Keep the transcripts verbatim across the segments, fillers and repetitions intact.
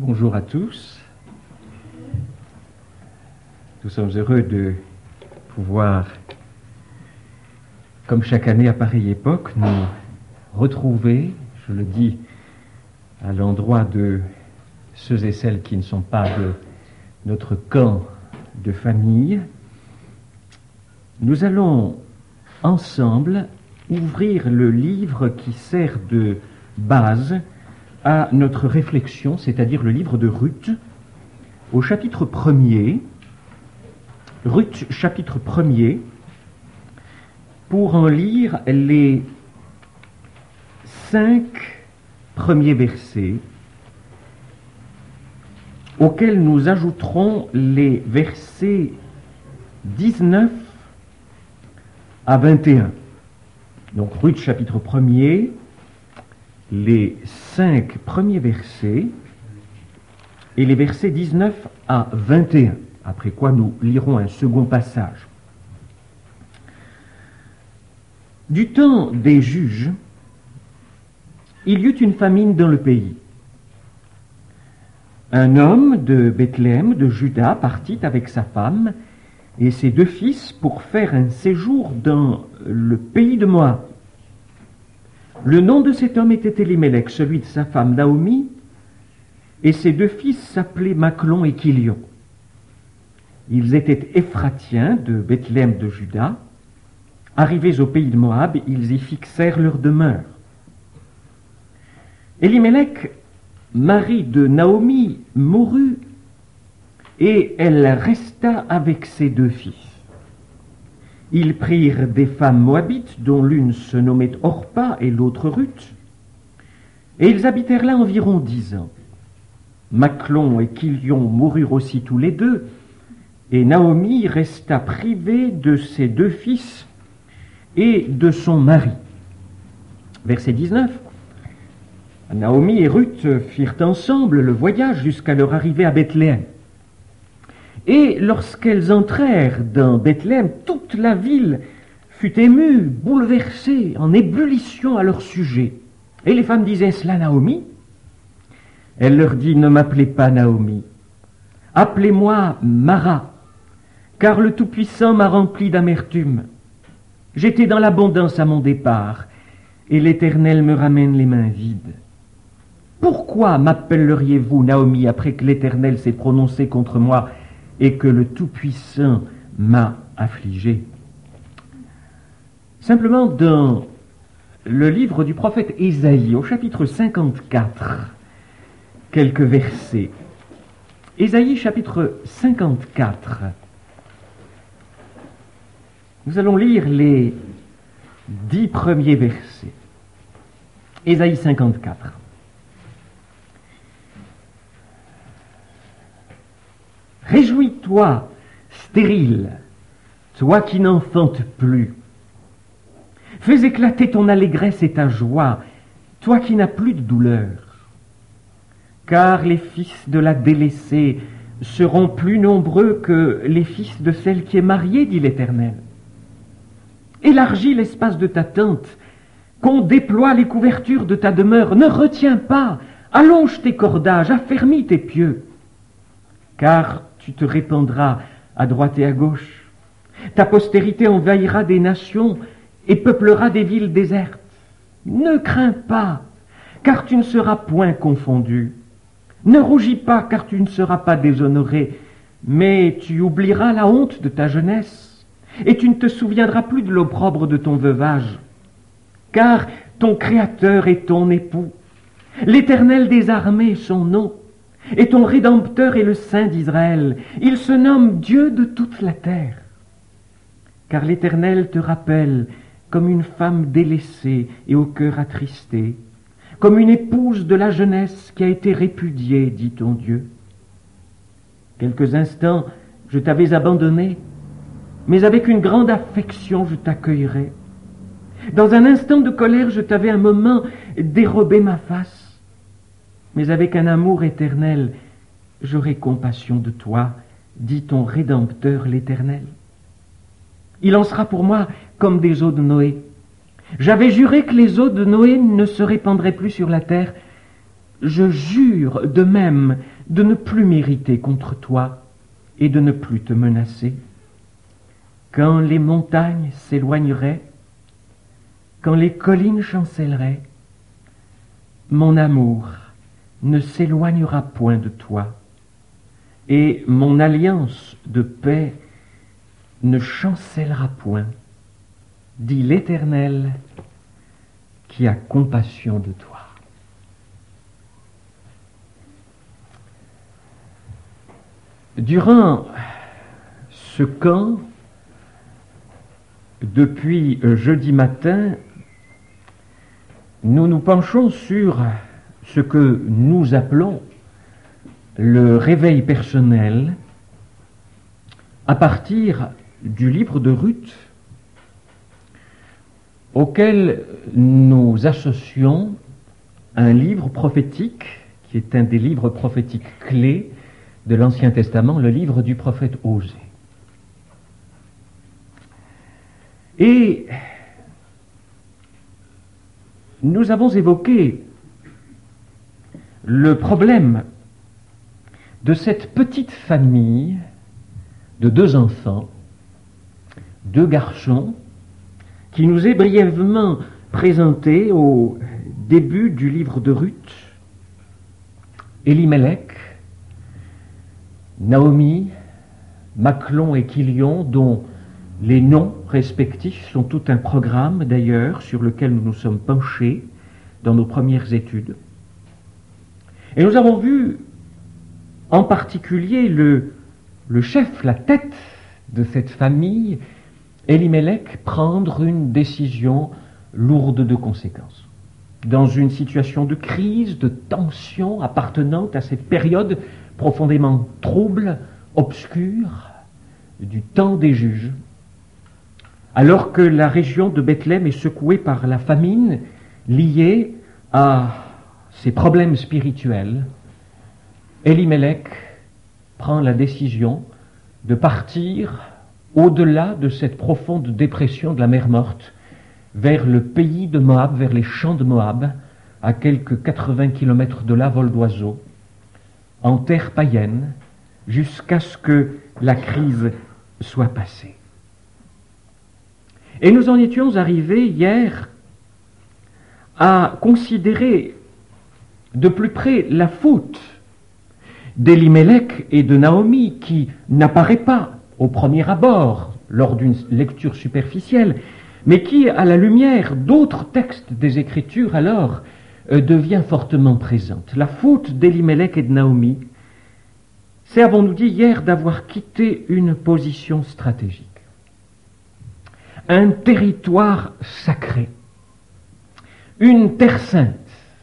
Bonjour à tous. Nous sommes heureux de pouvoir, comme chaque année à pareille époque, nous retrouver, je le dis, à l'endroit de ceux et celles qui ne sont pas de notre camp de famille. Nous allons ensemble ouvrir le livre qui sert de base à notre réflexion, c'est-à-dire le livre de Ruth, au chapitre premier, Ruth chapitre premier, pour en lire les cinq premiers versets, auxquels nous ajouterons les versets dix-neuf à vingt et un. Donc Ruth chapitre premier, les cinq premiers versets et les versets dix-neuf à vingt et un, après quoi nous lirons un second passage. Du temps des juges, il y eut une famine dans le pays. Un homme de Bethléem, de Juda, partit avec sa femme et ses deux fils pour faire un séjour dans le pays de Moab. Le nom de cet homme était Elimelech, celui de sa femme Naomi, et ses deux fils s'appelaient Machlon et Kilion. Ils étaient Ephratiens de Bethléem de Juda. Arrivés au pays de Moab, ils y fixèrent leur demeure. Elimelech, mari de Naomi, mourut, et elle resta avec ses deux fils. Ils prirent des femmes moabites, dont l'une se nommait Orpa et l'autre Ruth, et ils habitèrent là environ dix ans. Machlon et Kilion moururent aussi tous les deux, et Naomi resta privée de ses deux fils et de son mari. Verset dix-neuf. Naomi et Ruth firent ensemble le voyage jusqu'à leur arrivée à Bethléem. Et lorsqu'elles entrèrent dans Bethléem, toute la ville fut émue, bouleversée, en ébullition à leur sujet. Et les femmes disaient, « Cela Naomi ?» Elle leur dit, « Ne m'appelez pas Naomi, appelez-moi Mara, car le Tout-Puissant m'a rempli d'amertume. J'étais dans l'abondance à mon départ, et l'Éternel me ramène les mains vides. Pourquoi m'appelleriez-vous Naomi après que l'Éternel s'est prononcé contre moi et que le Tout-Puissant m'a affligé ?» Simplement, dans le livre du prophète Ésaïe, au chapitre cinquante-quatre, quelques versets. Ésaïe, chapitre cinquante-quatre. Nous allons lire les dix premiers versets. Ésaïe cinquante-quatre. Réjouis-toi, stérile, toi qui n'enfantes plus. Fais éclater ton allégresse et ta joie, toi qui n'as plus de douleur. Car les fils de la délaissée seront plus nombreux que les fils de celle qui est mariée, dit l'Éternel. Élargis l'espace de ta tente, qu'on déploie les couvertures de ta demeure. Ne retiens pas, allonge tes cordages, affermis tes pieux. Car tu te répandras à droite et à gauche. Ta postérité envahira des nations et peuplera des villes désertes. Ne crains pas, car tu ne seras point confondu. Ne rougis pas, car tu ne seras pas déshonoré, mais tu oublieras la honte de ta jeunesse, et tu ne te souviendras plus de l'opprobre de ton veuvage. Car ton Créateur est ton époux, l'Éternel des armées son nom, et ton Rédempteur est le Saint d'Israël. Il se nomme Dieu de toute la terre. Car l'Éternel te rappelle comme une femme délaissée et au cœur attristé, comme une épouse de la jeunesse qui a été répudiée, dit ton Dieu. Quelques instants, je t'avais abandonné, mais avec une grande affection, je t'accueillerai. Dans un instant de colère, je t'avais un moment dérobé ma face. Mais avec un amour éternel, j'aurai compassion de toi, dit ton Rédempteur l'Éternel. Il en sera pour moi comme des eaux de Noé. J'avais juré que les eaux de Noé ne se répandraient plus sur la terre, je jure de même de ne plus m'irriter contre toi et de ne plus te menacer. Quand les montagnes s'éloigneraient, quand les collines chancelleraient, mon amour ne s'éloignera point de toi, et mon alliance de paix ne chancellera point, dit l'Éternel qui a compassion de toi. Durant ce camp, depuis jeudi matin, nous nous penchons sur ce que nous appelons le réveil personnel à partir du livre de Ruth, auquel nous associons un livre prophétique qui est un des livres prophétiques clés de l'Ancien Testament, le livre du prophète Osée. Et nous avons évoqué le problème de cette petite famille de deux enfants, deux garçons, qui nous est brièvement présenté au début du livre de Ruth. Elimelech, Naomi, Machlon et Chilion, dont les noms respectifs sont tout un programme d'ailleurs sur lequel nous nous sommes penchés dans nos premières études. Et nous avons vu en particulier le, le chef, la tête de cette famille, Elimelech, prendre une décision lourde de conséquences. Dans une situation de crise, de tension appartenant à cette période profondément trouble, obscure, du temps des juges, alors que la région de Bethléem est secouée par la famine liée à ses problèmes spirituels, Elimelech prend la décision de partir au-delà de cette profonde dépression de la mer Morte vers le pays de Moab, vers les champs de Moab, à quelques quatre-vingts kilomètres de là, vol d'oiseau, en terre païenne, jusqu'à ce que la crise soit passée. Et nous en étions arrivés hier à considérer de plus près la faute d'Elimelech et de Naomi, qui n'apparaît pas au premier abord lors d'une lecture superficielle, mais qui, à la lumière d'autres textes des Écritures, alors, euh, devient fortement présente. La faute d'Elimelech et de Naomi, c'est, avons-nous dit hier, d'avoir quitté une position stratégique, un territoire sacré, une terre sainte,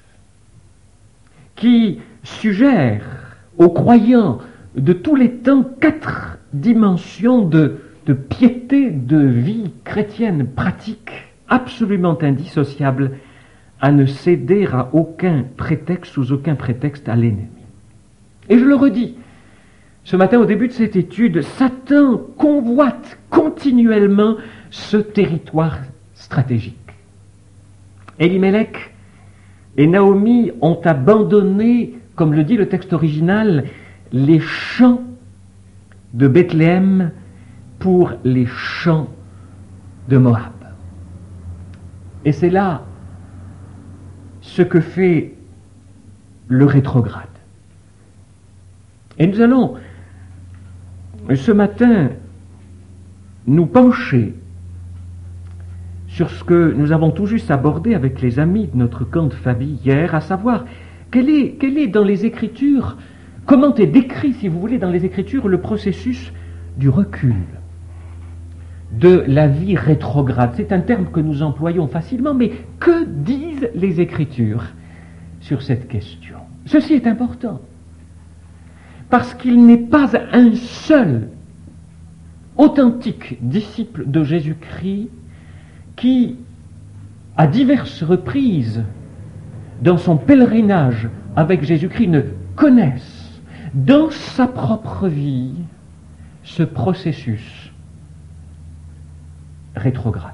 qui suggère aux croyants de tous les temps quatre dimensions de, de piété, de vie chrétienne pratique, absolument indissociables, à ne céder à aucun prétexte, sous aucun prétexte à l'ennemi. Et je le redis, ce matin au début de cette étude, Satan convoite continuellement ce territoire stratégique. Elimelech et Naomi ont abandonné, comme le dit le texte original, les champs de Bethléem pour les champs de Moab. Et c'est là ce que fait le rétrograde. Et nous allons ce matin nous pencher sur ce que nous avons tout juste abordé avec les amis de notre camp de famille hier, à savoir quel est, quel est dans les Écritures, comment est décrit, si vous voulez, dans les Écritures, le processus du recul, de la vie rétrograde. C'est un terme que nous employons facilement, mais que disent les Écritures sur cette question? Ceci est important, parce qu'il n'est pas un seul authentique disciple de Jésus-Christ qui, à diverses reprises, dans son pèlerinage avec Jésus-Christ, ne connaisse dans sa propre vie ce processus rétrograde.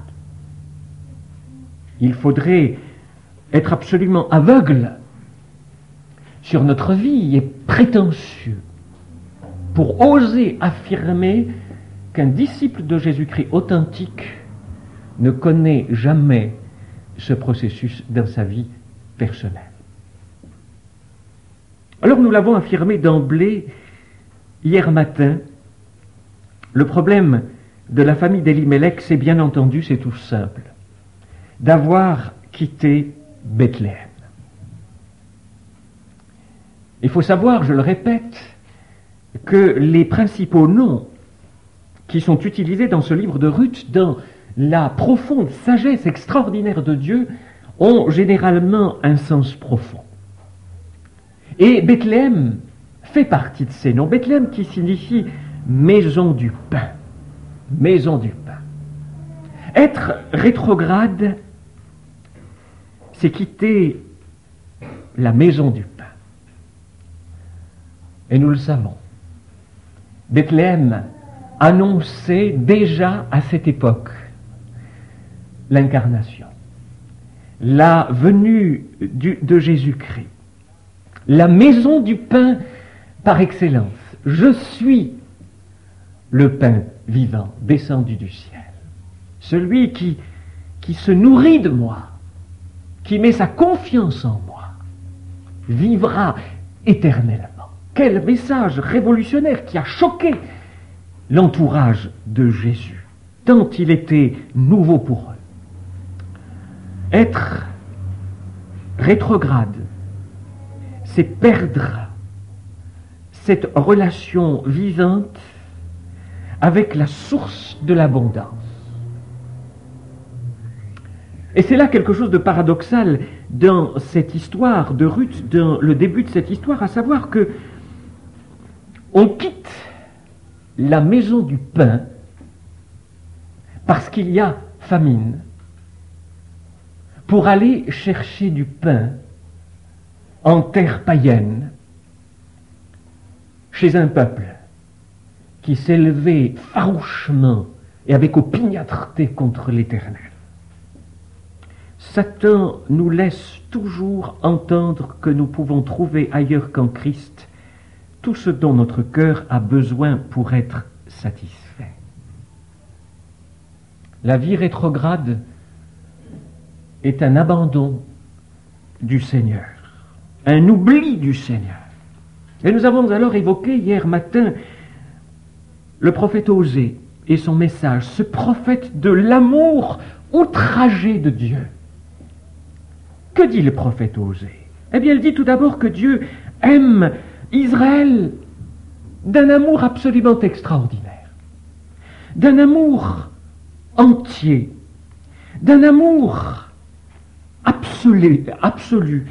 Il faudrait être absolument aveugle sur notre vie est prétentieux pour oser affirmer qu'un disciple de Jésus-Christ authentique ne connaît jamais ce processus dans sa vie personnelle. Alors nous l'avons affirmé d'emblée hier matin, le problème de la famille d'Elimelech, c'est bien entendu, c'est tout simple, d'avoir quitté Bethléem. Il faut savoir, je le répète, que les principaux noms qui sont utilisés dans ce livre de Ruth, dans la profonde sagesse extraordinaire de Dieu, ont généralement un sens profond. Et Bethléem fait partie de ces noms. Bethléem qui signifie maison du pain. Maison du pain. Être rétrograde, c'est quitter la maison du pain. Et nous le savons. Bethléem annonçait déjà à cette époque l'incarnation, la venue du, de Jésus-Christ, la maison du pain par excellence. Je suis le pain vivant descendu du ciel. Celui qui, qui se nourrit de moi, qui met sa confiance en moi, vivra éternellement. Quel message révolutionnaire qui a choqué l'entourage de Jésus, tant il était nouveau pour eux. Être rétrograde, c'est perdre cette relation vivante avec la source de l'abondance. Et c'est là quelque chose de paradoxal dans cette histoire de Ruth, dans le début de cette histoire, à savoir que on quitte la maison du pain parce qu'il y a famine pour aller chercher du pain en terre païenne chez un peuple qui s'élevait farouchement et avec opiniâtreté contre l'Éternel. Satan nous laisse toujours entendre que nous pouvons trouver ailleurs qu'en Christ tout ce dont notre cœur a besoin pour être satisfait. La vie rétrograde est un abandon du Seigneur, un oubli du Seigneur. Et nous avons alors évoqué hier matin le prophète Osée et son message, ce prophète de l'amour outragé de Dieu. Que dit le prophète Osée? Eh bien, il dit tout d'abord que Dieu aime Israël d'un amour absolument extraordinaire, d'un amour entier, d'un amour absolu, absolu.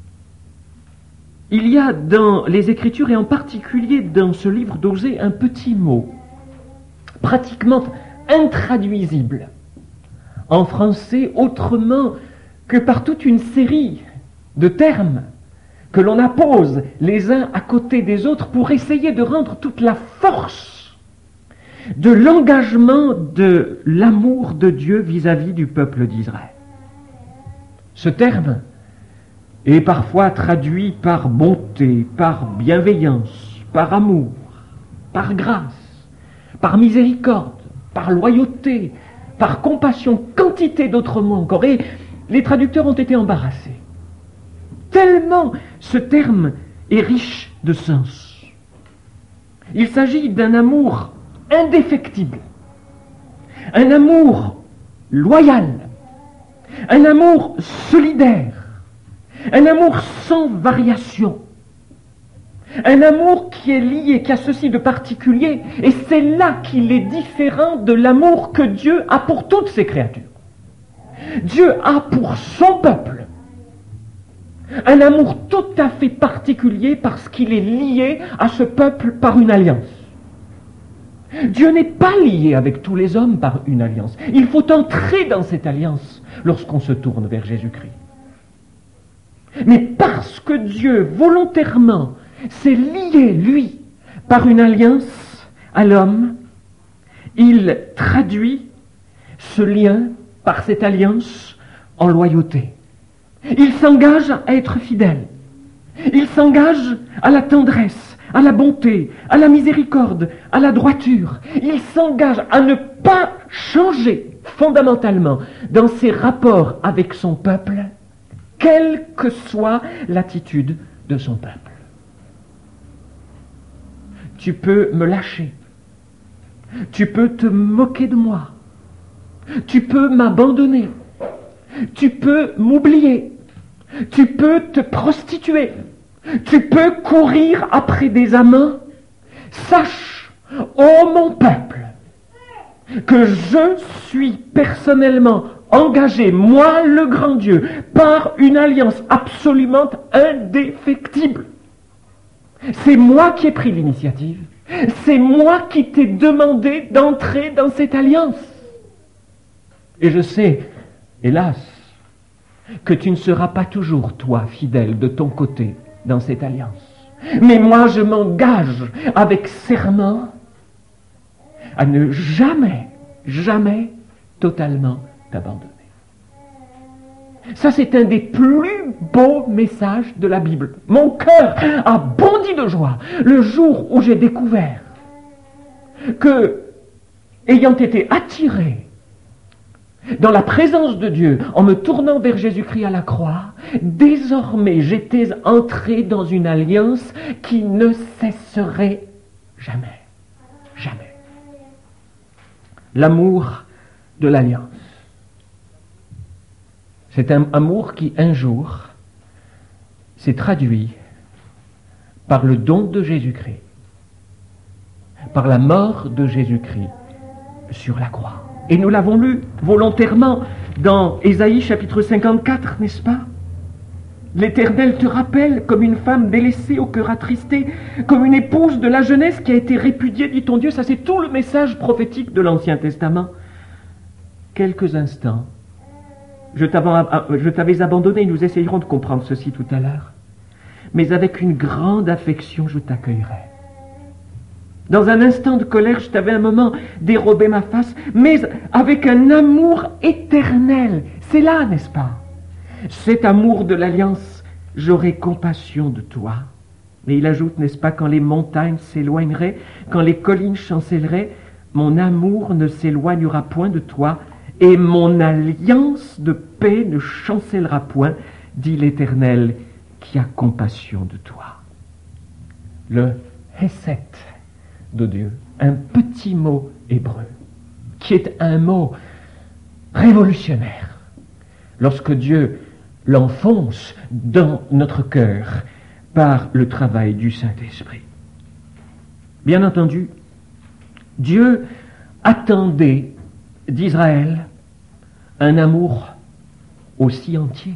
Il y a dans les Écritures, et en particulier dans ce livre d'Osée, un petit mot, pratiquement intraduisible en français, autrement que par toute une série de termes que l'on appose les uns à côté des autres pour essayer de rendre toute la force de l'engagement de l'amour de Dieu vis-à-vis du peuple d'Israël. Ce terme est parfois traduit par bonté, par bienveillance, par amour, par grâce, par miséricorde, par loyauté, par compassion, quantité d'autres mots encore. Et les traducteurs ont été embarrassés. Tellement ce terme est riche de sens. Il s'agit d'un amour indéfectible, un amour loyal, un amour solidaire, un amour sans variation, un amour qui est lié, qui a ceci de particulier, et c'est là qu'il est différent de l'amour que Dieu a pour toutes ses créatures. Dieu a pour son peuple un amour tout à fait particulier parce qu'il est lié à ce peuple par une alliance. Dieu n'est pas lié avec tous les hommes par une alliance. Il faut entrer dans cette alliance lorsqu'on se tourne vers Jésus-Christ. Mais parce que Dieu, volontairement, s'est lié, lui, par une alliance à l'homme, il traduit ce lien par cette alliance en loyauté. Il s'engage à être fidèle. Il s'engage à la tendresse, à la bonté, à la miséricorde, à la droiture. Il s'engage à ne pas changer fondamentalement dans ses rapports avec son peuple, quelle que soit l'attitude de son peuple. Tu peux me lâcher. Tu peux te moquer de moi. Tu peux m'abandonner. Tu peux m'oublier. Tu peux te prostituer. Tu peux courir après des amants. Sache, ô mon peuple, que je suis personnellement engagé, moi le grand Dieu, par une alliance absolument indéfectible. C'est moi qui ai pris l'initiative. C'est moi qui t'ai demandé d'entrer dans cette alliance. Et je sais, hélas, que tu ne seras pas toujours, toi, fidèle de ton côté dans cette alliance. Mais moi, je m'engage avec serment à ne jamais, jamais totalement t'abandonner. Ça, c'est un des plus beaux messages de la Bible. Mon cœur a bondi de joie le jour où j'ai découvert que, ayant été attiré dans la présence de Dieu, en me tournant vers Jésus-Christ à la croix, désormais j'étais entré dans une alliance qui ne cesserait jamais. Jamais. L'amour de l'alliance. C'est un amour qui, un jour, s'est traduit par le don de Jésus-Christ, par la mort de Jésus-Christ sur la croix. Et nous l'avons lu volontairement dans Ésaïe chapitre cinquante-quatre, n'est-ce pas? L'Éternel te rappelle comme une femme délaissée au cœur attristé, comme une épouse de la jeunesse qui a été répudiée, dit ton Dieu. Ça, c'est tout le message prophétique de l'Ancien Testament. Quelques instants, je t'avais, je t'avais abandonné, nous essayerons de comprendre ceci tout à l'heure, mais avec une grande affection, je t'accueillerai. Dans un instant de colère, je t'avais un moment dérobé ma face, mais avec un amour éternel. C'est là, n'est-ce pas? Cet amour de l'alliance, j'aurai compassion de toi. Mais il ajoute, n'est-ce pas, quand les montagnes s'éloigneraient, quand les collines chancelleraient, mon amour ne s'éloignera point de toi, et mon alliance de paix ne chancellera point, dit l'Éternel, qui a compassion de toi. Le Hesed de Dieu, un petit mot hébreu, qui est un mot révolutionnaire. Lorsque Dieu l'enfonce dans notre cœur par le travail du Saint-Esprit. Bien entendu, Dieu attendait d'Israël un amour aussi entier.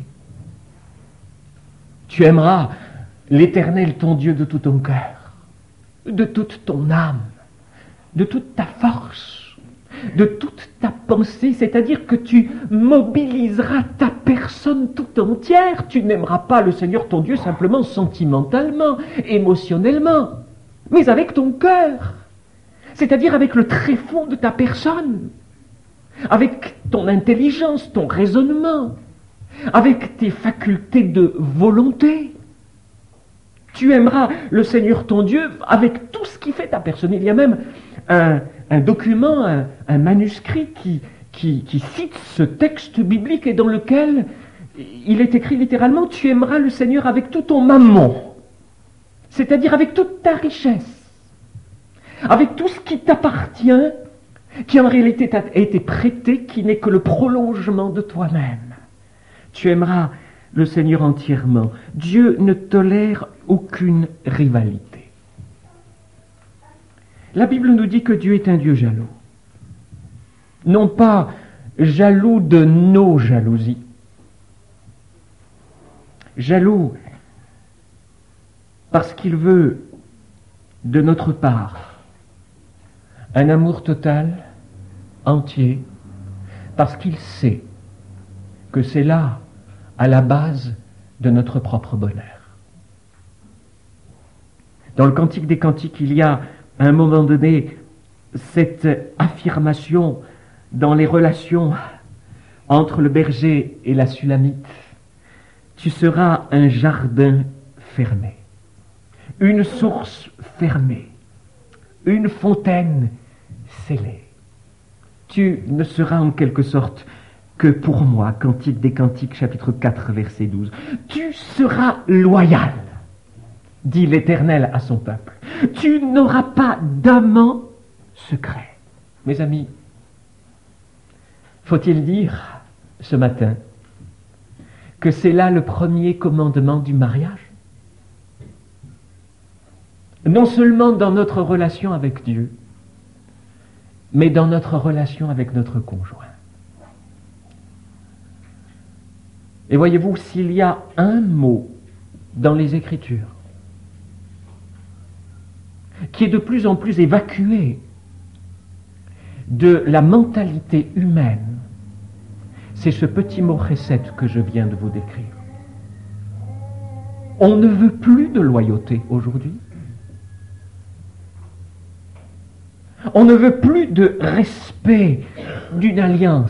Tu aimeras l'Éternel ton Dieu de tout ton cœur, de toute ton âme, de toute ta force, de toute ta pensée, c'est-à-dire que tu mobiliseras ta personne tout entière. Tu n'aimeras pas le Seigneur ton Dieu simplement sentimentalement, émotionnellement, mais avec ton cœur, c'est-à-dire avec le tréfonds de ta personne, avec ton intelligence, ton raisonnement, avec tes facultés de volonté. Tu aimeras le Seigneur ton Dieu avec tout ce qui fait ta personne. Il y a même un, un document, un, un manuscrit qui, qui, qui cite ce texte biblique et dans lequel il est écrit littéralement « Tu aimeras le Seigneur avec tout ton mammon », c'est-à-dire avec toute ta richesse, avec tout ce qui t'appartient, qui en réalité t'a été prêté, qui n'est que le prolongement de toi-même. Tu aimeras le Seigneur entièrement. Dieu ne tolère aucune rivalité. La Bible nous dit que Dieu est un Dieu jaloux. Non pas jaloux de nos jalousies. Jaloux parce qu'il veut de notre part un amour total, entier, parce qu'il sait que c'est là, à la base de notre propre bonheur. Dans le Cantique des Cantiques, il y a, à un moment donné, cette affirmation dans les relations entre le berger et la Sulamite. Tu seras un jardin fermée, une source fermée, une fontaine scellée. Tu ne seras en quelque sorte que pour moi, Cantique des Cantiques, chapitre quatre, verset douze. Tu seras loyal, dit l'Éternel à son peuple. Tu n'auras pas d'amant secret. Mes amis, faut-il dire ce matin que c'est là le premier commandement du mariage? Non seulement dans notre relation avec Dieu, mais dans notre relation avec notre conjoint. Et voyez-vous, s'il y a un mot dans les Écritures qui est de plus en plus évacué de la mentalité humaine, c'est ce petit mot chesed que je viens de vous décrire. On ne veut plus de loyauté aujourd'hui. On ne veut plus de respect d'une alliance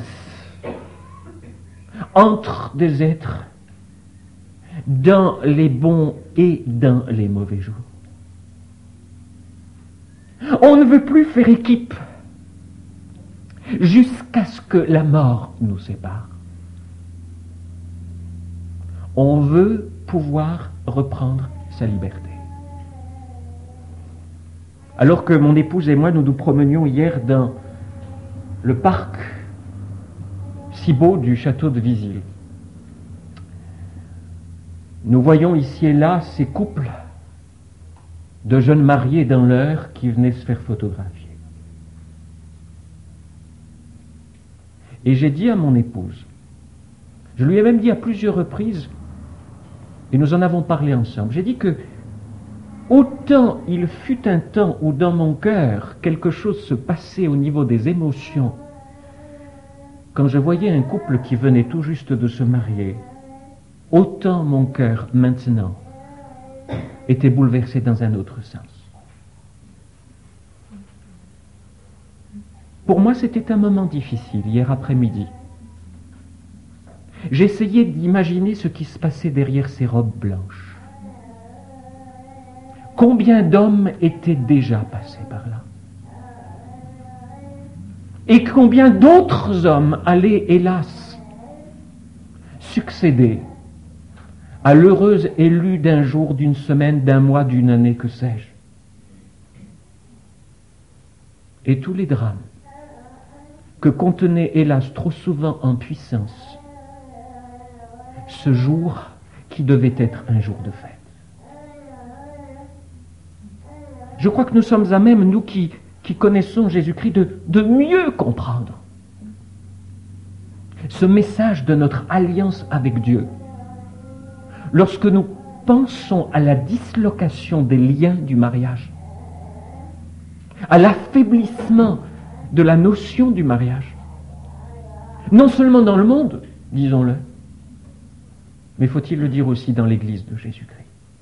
entre des êtres dans les bons et dans les mauvais jours. On ne veut plus faire équipe jusqu'à ce que la mort nous sépare. On veut pouvoir reprendre sa liberté. Alors que mon épouse et moi, nous nous promenions hier dans le parc si beau du château de Visil, nous voyons ici et là ces couples de jeunes mariés dans l'heure qui venaient se faire photographier. Et j'ai dit à mon épouse, je lui ai même dit à plusieurs reprises, et nous en avons parlé ensemble, j'ai dit que autant il fut un temps où dans mon cœur quelque chose se passait au niveau des émotions, quand je voyais un couple qui venait tout juste de se marier, autant mon cœur maintenant était bouleversé dans un autre sens. Pour moi, c'était un moment difficile, hier après-midi. J'essayais d'imaginer ce qui se passait derrière ces robes blanches. Combien d'hommes étaient déjà passés par là? Et combien d'autres hommes allaient, hélas, succéder à l'heureuse élue d'un jour, d'une semaine, d'un mois, d'une année, que sais-je. Et tous les drames que contenait, hélas, trop souvent en puissance ce jour qui devait être un jour de fête. Je crois que nous sommes à même, nous qui, qui connaissons Jésus-Christ, de, de mieux comprendre ce message de notre alliance avec Dieu. Lorsque nous pensons à la dislocation des liens du mariage, à l'affaiblissement de la notion du mariage, non seulement dans le monde, disons-le, mais faut-il le dire aussi dans l'Église de Jésus-Christ.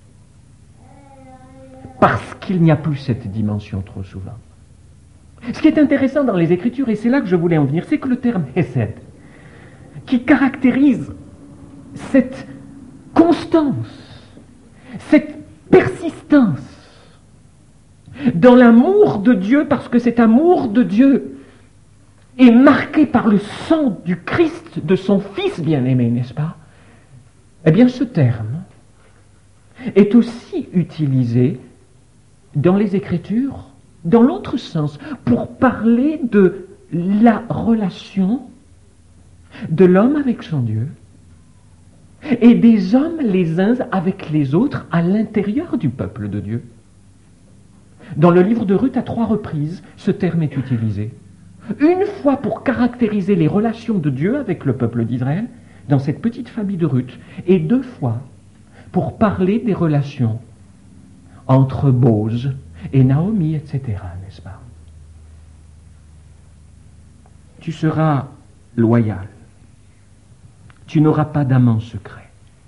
Parce qu'il n'y a plus cette dimension trop souvent. Ce qui est intéressant dans les Écritures, et c'est là que je voulais en venir, c'est que le terme Hesed, qui caractérise cette constance, cette persistance dans l'amour de Dieu, parce que cet amour de Dieu est marqué par le sang du Christ, de son Fils bien-aimé, n'est-ce pas? Eh bien, ce terme est aussi utilisé dans les Écritures, dans l'autre sens, pour parler de la relation de l'homme avec son Dieu et des hommes les uns avec les autres à l'intérieur du peuple de Dieu. Dans le livre de Ruth, à trois reprises, ce terme est utilisé. Une fois pour caractériser les relations de Dieu avec le peuple d'Israël, dans cette petite famille de Ruth, et deux fois pour parler des relations entre Bose et Naomi, et cetera, n'est-ce pas? Tu seras loyal. Tu n'auras pas d'amant secret.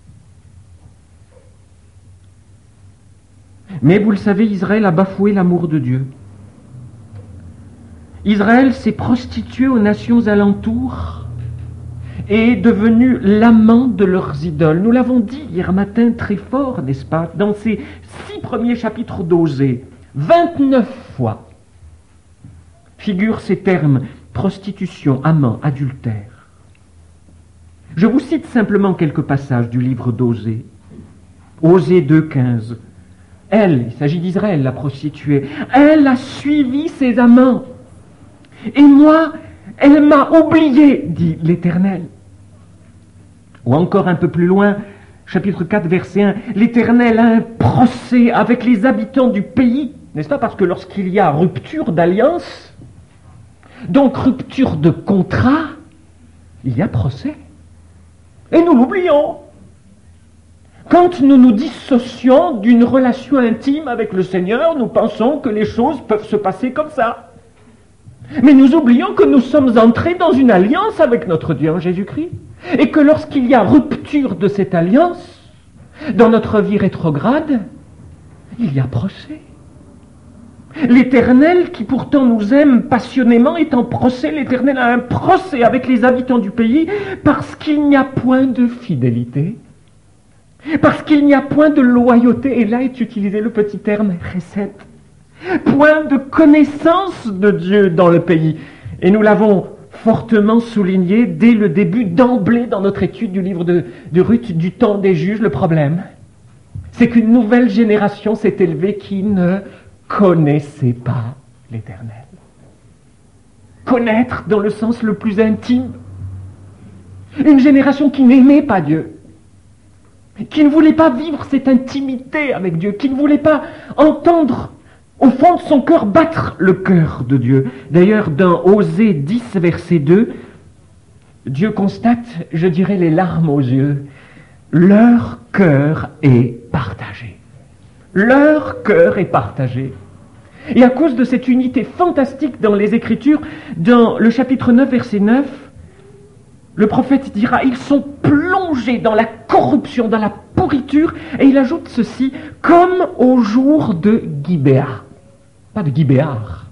Mais vous le savez, Israël a bafoué l'amour de Dieu. Israël s'est prostitué aux nations alentours est devenu l'amant de leurs idoles. Nous l'avons dit hier matin très fort, n'est-ce pas, dans ces six premiers chapitres d'Osée. vingt-neuf fois figurent ces termes: prostitution, amant, adultère. Je vous cite simplement quelques passages du livre d'Osée. Osée deux, quinze. Elle, il s'agit d'Israël, la prostituée, elle a suivi ses amants. Et moi, elle m'a oublié, dit l'Éternel. Ou encore un peu plus loin, chapitre quatre, verset un, l'Éternel a un procès avec les habitants du pays, n'est-ce pas? Parce que lorsqu'il y a rupture d'alliance, donc rupture de contrat, il y a procès. Et nous l'oublions. Quand nous nous dissocions d'une relation intime avec le Seigneur, nous pensons que les choses peuvent se passer comme ça. Mais nous oublions que nous sommes entrés dans une alliance avec notre Dieu en Jésus-Christ. Et que lorsqu'il y a rupture de cette alliance, dans notre vie rétrograde, il y a procès. L'Éternel, qui pourtant nous aime passionnément, est en procès. L'Éternel a un procès avec les habitants du pays parce qu'il n'y a point de fidélité. Parce qu'il n'y a point de loyauté, et là est utilisé le petit terme chesed, point de connaissance de Dieu dans le pays. Et nous l'avons fortement souligné dès le début, d'emblée dans notre étude du livre de, de Ruth, du temps des juges. Le problème, c'est qu'une nouvelle génération s'est élevée qui ne connaissait pas l'Éternel. Connaître dans le sens le plus intime. Une génération qui n'aimait pas Dieu, qui ne voulait pas vivre cette intimité avec Dieu, qui ne voulait pas entendre au fond de son cœur battre le cœur de Dieu. D'ailleurs, dans Osée dix, verset deux, Dieu constate, je dirais, les larmes aux yeux. Leur cœur est partagé. Leur cœur est partagé. Et à cause de cette unité fantastique dans les Écritures, dans le chapitre neuf, verset neuf, le prophète dira, ils sont plongés dans la corruption, dans la pourriture, et il ajoute ceci, comme au jour de Gibéa. Pas de Gibéar,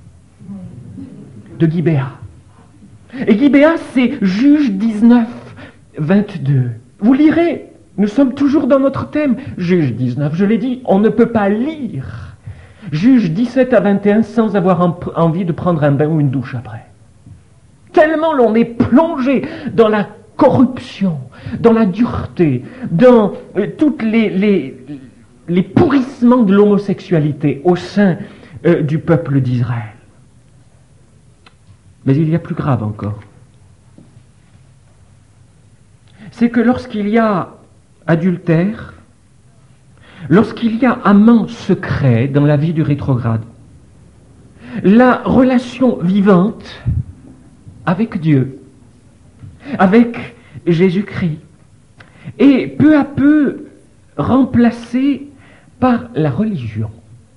de Gibéa. Et Gibéa, c'est Juge dix-neuf, vingt-deux. Vous lirez, nous sommes toujours dans notre thème, Juge dix-neuf, je l'ai dit, on ne peut pas lire Juge dix-sept à vingt et un sans avoir envie de prendre un bain ou une douche après. Tellement l'on est plongé dans la corruption, dans la dureté, dans euh, toutes les, les, les pourrissements de l'homosexualité au sein euh, du peuple d'Israël. Mais il y a plus grave encore. C'est que lorsqu'il y a adultère, lorsqu'il y a amant secret dans la vie du rétrograde, la relation vivante avec Dieu, avec Jésus-Christ, est peu à peu remplacée par la religion,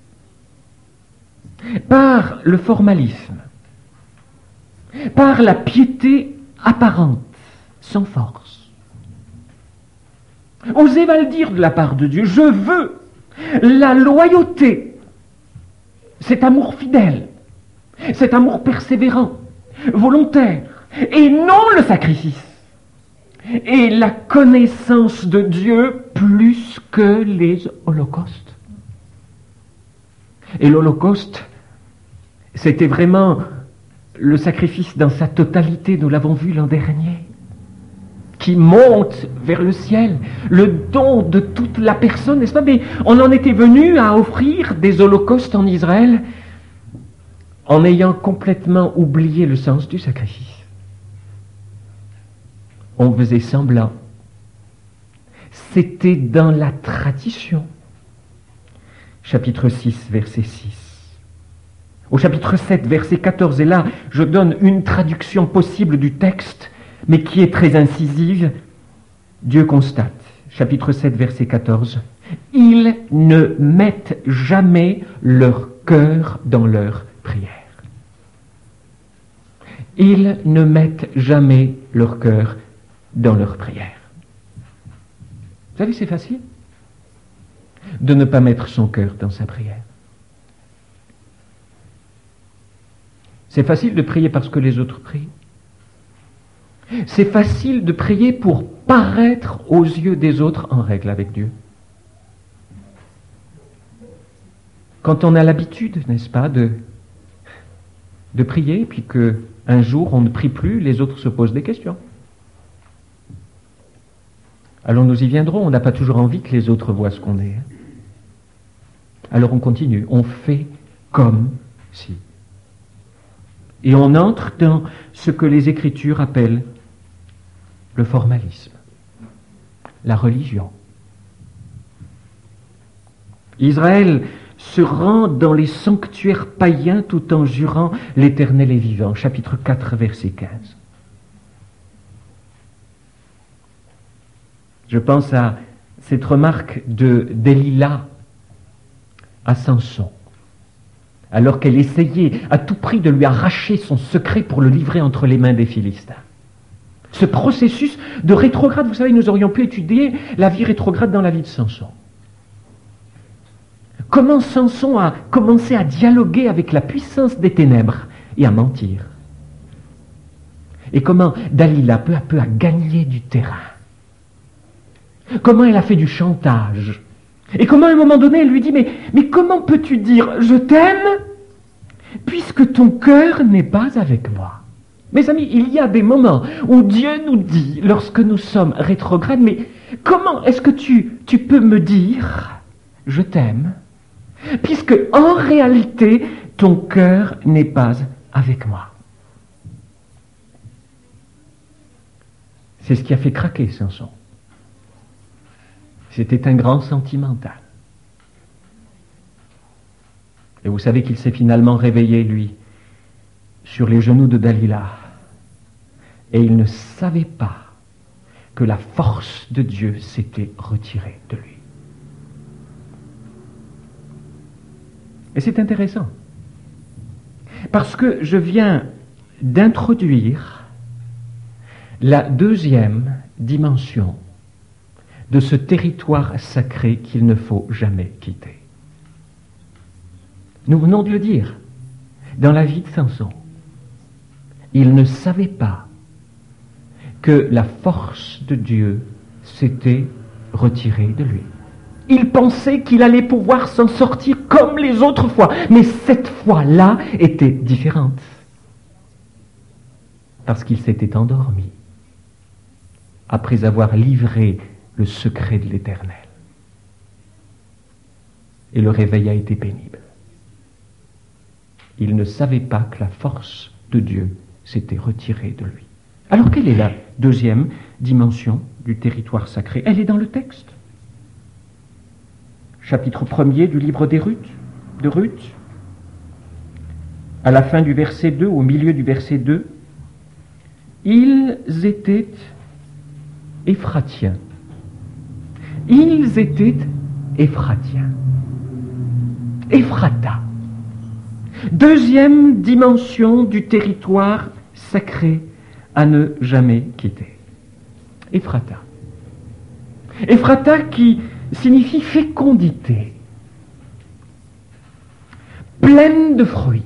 par le formalisme, par la piété apparente, sans force. Osée va le dire de la part de Dieu, je veux la loyauté, cet amour fidèle, cet amour persévérant, volontaire, et non le sacrifice. Et la connaissance de Dieu plus que les holocaustes. Et l'holocauste, c'était vraiment le sacrifice dans sa totalité, nous l'avons vu l'an dernier, qui monte vers le ciel, le don de toute la personne, n'est-ce pas? Mais on en était venu à offrir des holocaustes en Israël en ayant complètement oublié le sens du sacrifice. On faisait semblant. C'était dans la tradition. Chapitre six, verset six. Au chapitre sept, verset quatorze, et là, je donne une traduction possible du texte, mais qui est très incisive. Dieu constate, chapitre sept, verset quatorze, « Ils ne mettent jamais leur cœur dans leur prière. » Ils ne mettent jamais leur cœur dans leur prière. Vous savez, c'est facile de ne pas mettre son cœur dans sa prière. C'est facile de prier parce que les autres prient. C'est facile de prier pour paraître aux yeux des autres en règle avec Dieu. Quand on a l'habitude, n'est-ce pas, de, de prier, puis qu'un jour on ne prie plus, les autres se posent des questions. Alors nous y viendrons, on n'a pas toujours envie que les autres voient ce qu'on est. Alors on continue, on fait comme si. Et on entre dans ce que les Écritures appellent le formalisme, la religion. Israël se rend dans les sanctuaires païens tout en jurant l'Éternel est vivant. Chapitre quatre, verset quinze. Je pense à cette remarque de Delilah à Samson, alors qu'elle essayait à tout prix de lui arracher son secret pour le livrer entre les mains des Philistins. Ce processus de rétrograde, vous savez, nous aurions pu étudier la vie rétrograde dans la vie de Samson. Comment Samson a commencé à dialoguer avec la puissance des ténèbres et à mentir. Et comment Dalila, peu à peu, a gagné du terrain. Comment elle a fait du chantage. Et comment, à un moment donné, elle lui dit, mais, mais comment peux-tu dire « je t'aime » puisque ton cœur n'est pas avec moi? Mes amis, il y a des moments où Dieu nous dit, lorsque nous sommes rétrogrades, mais comment est-ce que tu, tu peux me dire « je t'aime » puisque en réalité, ton cœur n'est pas avec moi? C'est ce qui a fait craquer Samson. C'était un grand sentimental. Et vous savez qu'il s'est finalement réveillé, lui, sur les genoux de Dalila. Et il ne savait pas que la force de Dieu s'était retirée de lui. Et c'est intéressant. Parce que je viens d'introduire la deuxième dimension de ce territoire sacré qu'il ne faut jamais quitter. Nous venons de le dire, dans la vie de Samson, il ne savait pas que la force de Dieu s'était retirée de lui. Il pensait qu'il allait pouvoir s'en sortir comme les autres fois, mais cette fois-là était différente, parce qu'il s'était endormi après avoir livré le secret de l'Éternel. Et le réveil a été pénible. Il ne savait pas que la force de Dieu s'était retirée de lui. Alors quelle est la deuxième dimension du territoire sacré? Elle est dans le texte. Chapitre premier du livre des Ruth, de Ruth, à la fin du verset deux, au milieu du verset deux, ils étaient Éphratiens. Ils étaient Éphratiens. Ephrata. Deuxième dimension du territoire sacré à ne jamais quitter. Ephrata. Ephrata qui signifie fécondité, pleine de fruits.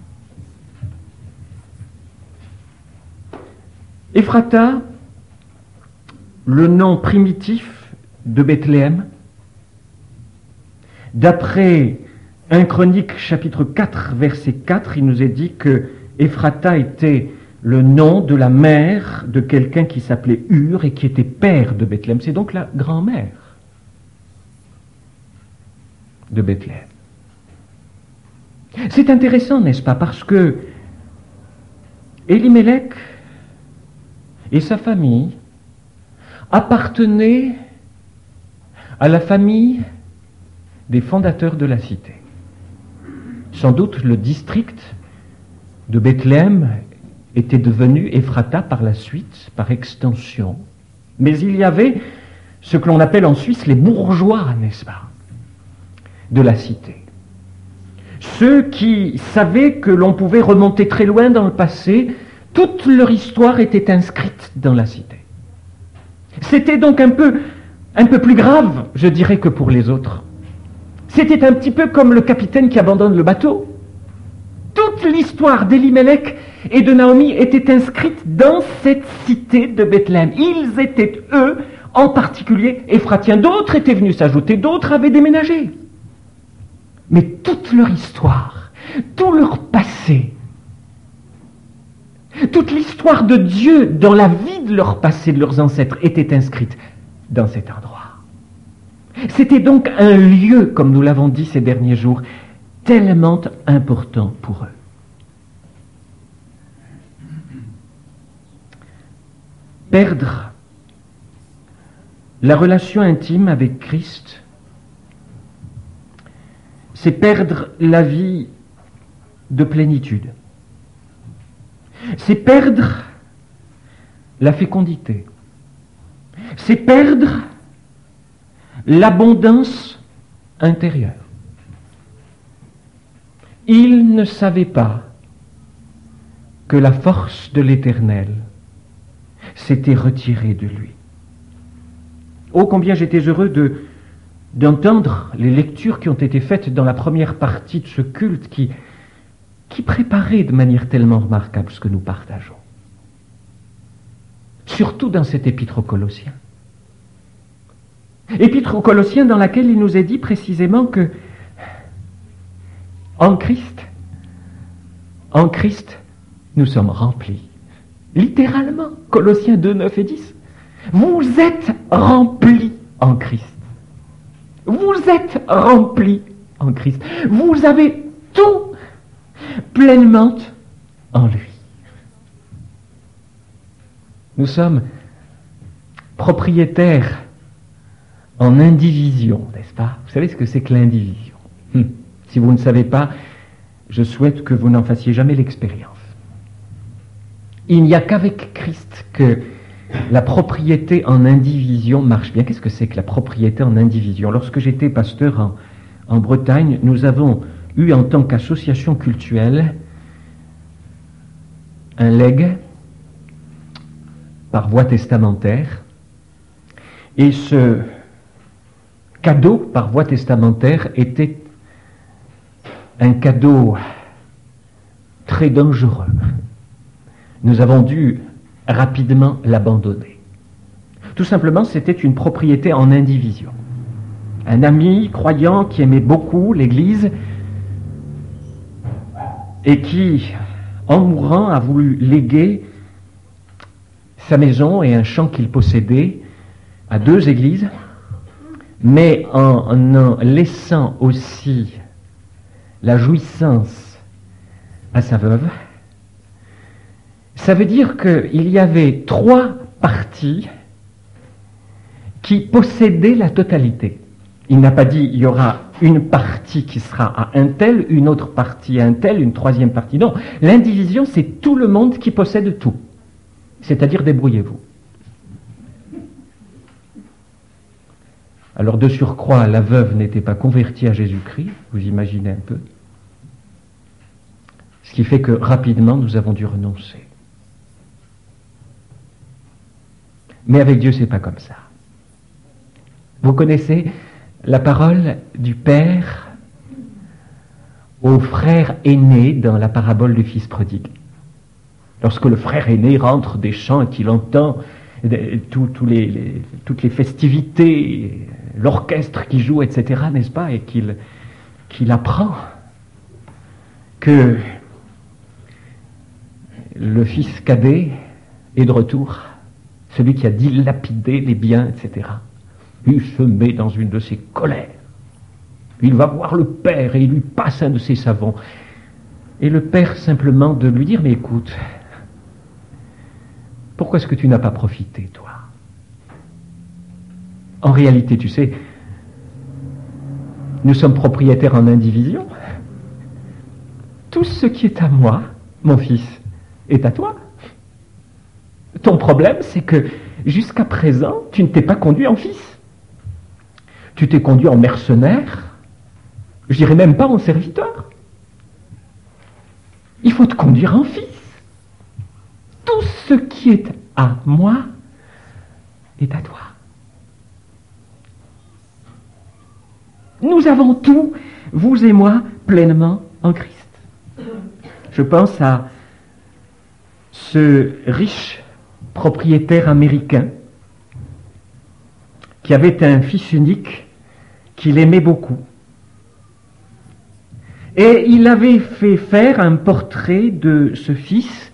Ephrata, le nom primitif de Bethléem, d'après un Chronique chapitre quatre, verset quatre, il nous est dit que Ephrata était le nom de la mère de quelqu'un qui s'appelait Hur et qui était père de Bethléem. C'est donc la grand-mère de Bethléem. C'est intéressant, n'est-ce pas, parce que Élimélec et sa famille appartenaient à la famille des fondateurs de la cité. Sans doute le district de Bethléem était devenu Ephrata par la suite, par extension. Mais il y avait ce que l'on appelle en Suisse les bourgeois, n'est-ce pas, de la cité. Ceux qui savaient que l'on pouvait remonter très loin dans le passé, toute leur histoire était inscrite dans la cité. C'était donc un peu, un peu plus grave, je dirais, que pour les autres. C'était un petit peu comme le capitaine qui abandonne le bateau. Toute l'histoire d'Élimélec et de Naomi étaient inscrites dans cette cité de Bethléem. Ils étaient, eux, en particulier, Éphratiens. D'autres étaient venus s'ajouter, d'autres avaient déménagé. Mais toute leur histoire, tout leur passé, toute l'histoire de Dieu dans la vie de leur passé, de leurs ancêtres, était inscrite dans cet endroit. C'était donc un lieu, comme nous l'avons dit ces derniers jours, tellement important pour eux. Perdre la relation intime avec Christ, c'est perdre la vie de plénitude. C'est perdre la fécondité. C'est perdre l'abondance intérieure. Il ne savait pas que la force de l'Éternel s'était retirée de lui. Oh, combien j'étais heureux de, d'entendre les lectures qui ont été faites dans la première partie de ce culte qui, qui préparait de manière tellement remarquable ce que nous partageons. Surtout dans cette épître aux Colossiens. Épître aux Colossiens dans laquelle il nous est dit précisément que en Christ, en Christ, nous sommes remplis. Littéralement, Colossiens deux, neuf et dix. Vous êtes remplis en Christ. Vous êtes remplis en Christ. Vous avez tout pleinement en lui. Nous sommes propriétaires en indivision, n'est-ce pas? Vous savez ce que c'est que l'indivision? hum. Si vous ne savez pas, je souhaite que vous n'en fassiez jamais l'expérience. Il n'y a qu'avec Christ que la propriété en indivision marche bien. Qu'est-ce que c'est que la propriété en indivision? Lorsque j'étais pasteur en, en Bretagne, nous avons eu en tant qu'association cultuelle un legs par voie testamentaire, et ce cadeau par voie testamentaire était un cadeau très dangereux. Nous avons dû rapidement l'abandonner. Tout simplement, c'était une propriété en indivision. Un ami croyant qui aimait beaucoup l'Église et qui, en mourant, a voulu léguer sa maison et un champ qu'il possédait à deux églises, mais en en laissant aussi la jouissance à sa veuve. Ça veut dire qu'il y avait trois parties qui possédaient la totalité. Il n'a pas dit il y aura une partie qui sera à un tel, une autre partie à un tel, une troisième partie. Non, l'indivision, c'est tout le monde qui possède tout. C'est-à-dire débrouillez-vous. Alors de surcroît, la veuve n'était pas convertie à Jésus-Christ, vous imaginez un peu. Ce qui fait que rapidement, nous avons dû renoncer. Mais avec Dieu, c'est pas comme ça. Vous connaissez la parole du père au frère aîné dans la parabole du fils prodigue. Lorsque le frère aîné rentre des champs et qu'il entend tout, tout les, les, toutes les festivités, l'orchestre qui joue, et cetera, n'est-ce pas, et qu'il, qu'il apprend que le fils cadet est de retour, celui qui a dilapidé les biens, et cetera. Il se met dans une de ses colères. Il va voir le père et il lui passe un de ses savons. Et le père simplement de lui dire, mais écoute, pourquoi est-ce que tu n'as pas profité, toi? En réalité, tu sais, nous sommes propriétaires en indivision. Tout ce qui est à moi, mon fils, est à toi. Ton problème, c'est que jusqu'à présent, tu ne t'es pas conduit en fils. Tu t'es conduit en mercenaire, je dirais même pas en serviteur. Il faut te conduire en fils. Tout ce qui est à moi est à toi. Nous avons tout, vous et moi, pleinement en Christ. Je pense à ce riche propriétaire américain qui avait un fils unique qu'il aimait beaucoup. Et il avait fait faire un portrait de ce fils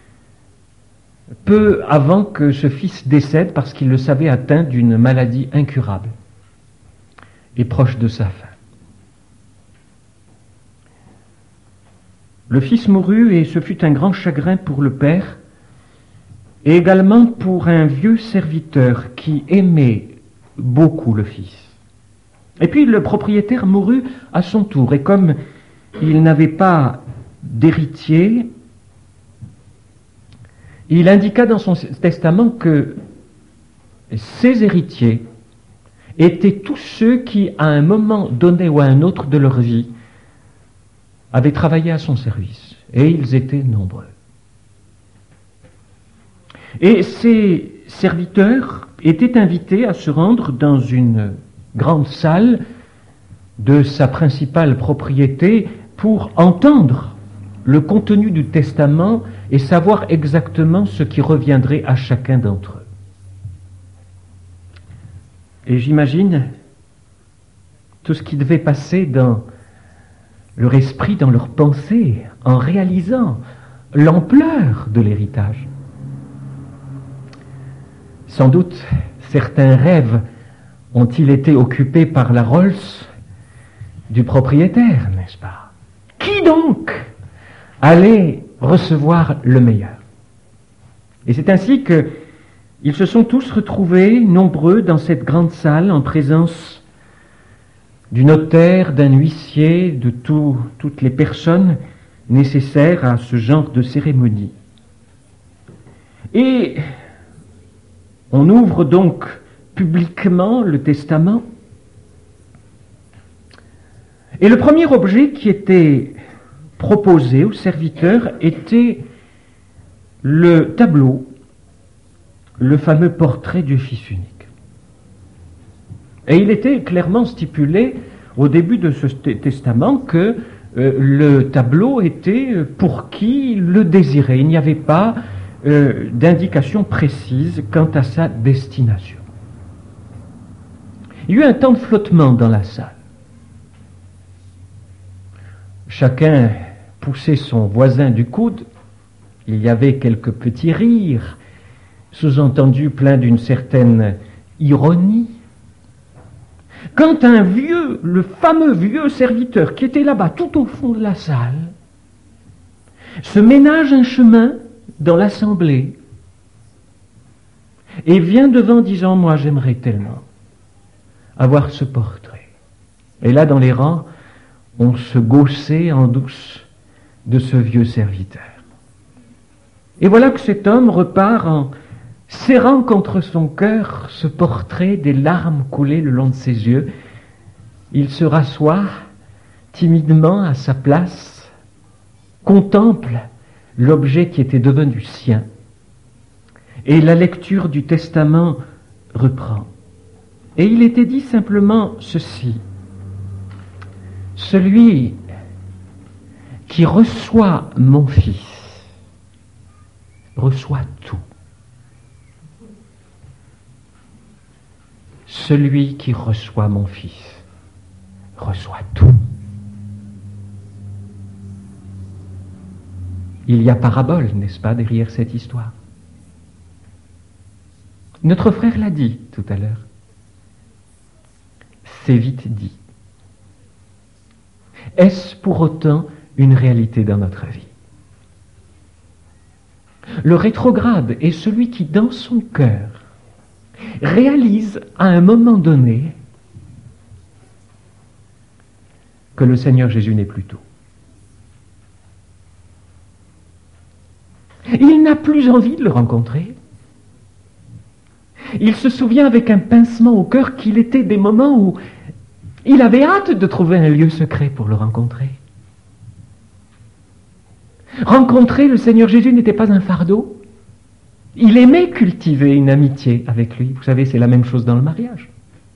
peu avant que ce fils décède, parce qu'il le savait atteint d'une maladie incurable et proche de sa fin. Le fils mourut et ce fut un grand chagrin pour le père et également pour un vieux serviteur qui aimait beaucoup le fils. Et puis le propriétaire mourut à son tour et comme il n'avait pas d'héritier, il indiqua dans son testament que ses héritiers étaient tous ceux qui, à un moment donné ou à un autre de leur vie, avaient travaillé à son service. Et ils étaient nombreux. Et ces serviteurs étaient invités à se rendre dans une grande salle de sa principale propriété pour entendre le contenu du testament et savoir exactement ce qui reviendrait à chacun d'entre eux. Et j'imagine tout ce qui devait passer dans leur esprit, dans leur pensée, en réalisant l'ampleur de l'héritage. Sans doute, certains rêves ont-ils été occupés par la Rolls du propriétaire, n'est-ce pas? Qui donc allait recevoir le meilleur? Et c'est ainsi que ils se sont tous retrouvés, nombreux, dans cette grande salle, en présence du notaire, d'un huissier, de tout, toutes les personnes nécessaires à ce genre de cérémonie. Et on ouvre donc publiquement le testament. Et le premier objet qui était proposé au serviteur était le tableau, le fameux portrait du Fils unique. Et il était clairement stipulé au début de ce testament que euh, le tableau était pour qui le désirait. Il n'y avait pas euh, d'indication précise quant à sa destination. Il y eut un temps de flottement dans la salle. Chacun poussait son voisin du coude. Il y avait quelques petits rires, sous-entendus pleins d'une certaine ironie. Quand un vieux, le fameux vieux serviteur qui était là-bas tout au fond de la salle, se ménage un chemin dans l'assemblée et vient devant disant « Moi j'aimerais tellement avoir ce portrait ». Et là dans les rangs, on se gaussait en douce de ce vieux serviteur. Et voilà que cet homme repart en serrant contre son cœur ce portrait, des larmes coulaient le long de ses yeux. Il se rassoit timidement à sa place, contemple l'objet qui était devenu sien, et la lecture du testament reprend. Et il était dit simplement ceci: celui qui reçoit mon fils reçoit tout. Celui qui reçoit mon fils reçoit tout. Il y a parabole, n'est-ce pas, derrière cette histoire? Notre frère l'a dit tout à l'heure. C'est vite dit. Est-ce pour autant une réalité dans notre vie? Le rétrograde est celui qui, dans son cœur, réalise à un moment donné que le Seigneur Jésus n'est plus tout. Il n'a plus envie de le rencontrer. Il se souvient avec un pincement au cœur qu'il était des moments où il avait hâte de trouver un lieu secret pour le rencontrer. Rencontrer le Seigneur Jésus n'était pas un fardeau. Il aimait cultiver une amitié avec lui. Vous savez, c'est la même chose dans le mariage.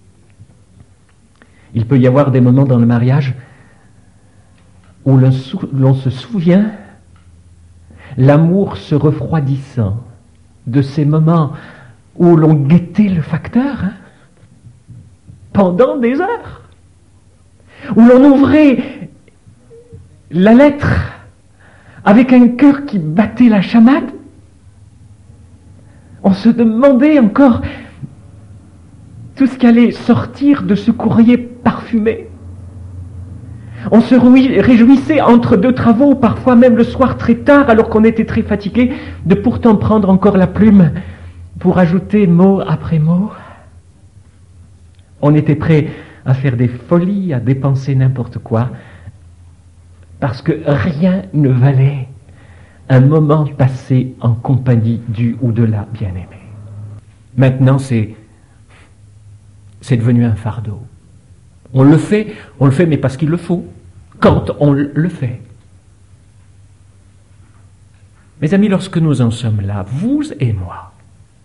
Il peut y avoir des moments dans le mariage où l'on se souvient l'amour se refroidissant de ces moments où l'on guettait le facteur, hein, pendant des heures, où l'on ouvrait la lettre avec un cœur qui battait la chamade. On se demandait encore tout ce qui allait sortir de ce courrier parfumé. On se réjouissait entre deux travaux, parfois même le soir très tard, alors qu'on était très fatigué, de pourtant prendre encore la plume pour ajouter mot après mot. On était prêt à faire des folies, à dépenser n'importe quoi, parce que rien ne valait un moment passé en compagnie du ou de la bien-aimée. Maintenant, c'est, c'est devenu un fardeau. On le fait, on le fait, mais parce qu'il le faut, quand on le fait. Mes amis, lorsque nous en sommes là, vous et moi,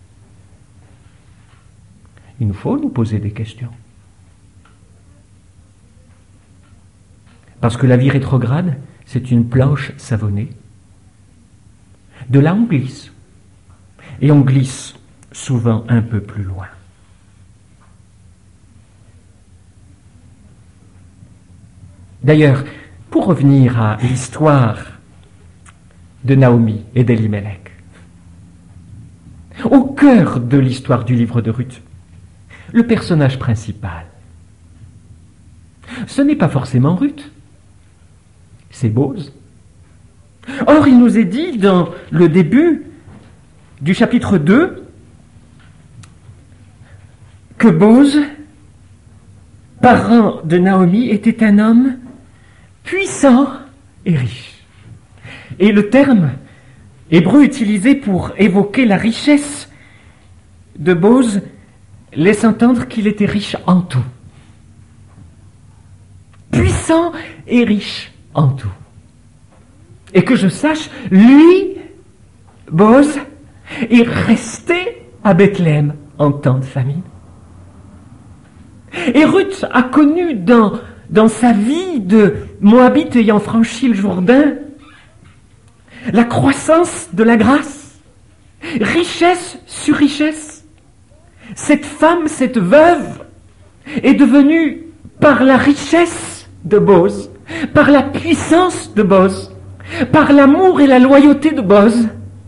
il nous faut nous poser des questions. Parce que la vie rétrograde, c'est une planche savonnée. De là, on glisse. Et on glisse souvent un peu plus loin. D'ailleurs, pour revenir à l'histoire de Naomi et d'Elimelech, au cœur de l'histoire du livre de Ruth, le personnage principal, ce n'est pas forcément Ruth, c'est Boz. Or, il nous est dit dans le début du chapitre deux que Boz, parent de Naomi, était un homme puissant et riche. Et le terme hébreu utilisé pour évoquer la richesse de Boz laisse entendre qu'il était riche en tout. Puissant et riche en tout. Et que je sache, lui, Boz, est resté à Bethléem en temps de famine. Et Ruth a connu dans, dans sa vie de Moabite ayant franchi le Jourdain la croissance de la grâce, richesse sur richesse. Cette femme, cette veuve, est devenue, par la richesse de Boz, par la puissance de Boz, par l'amour et la loyauté de Boz,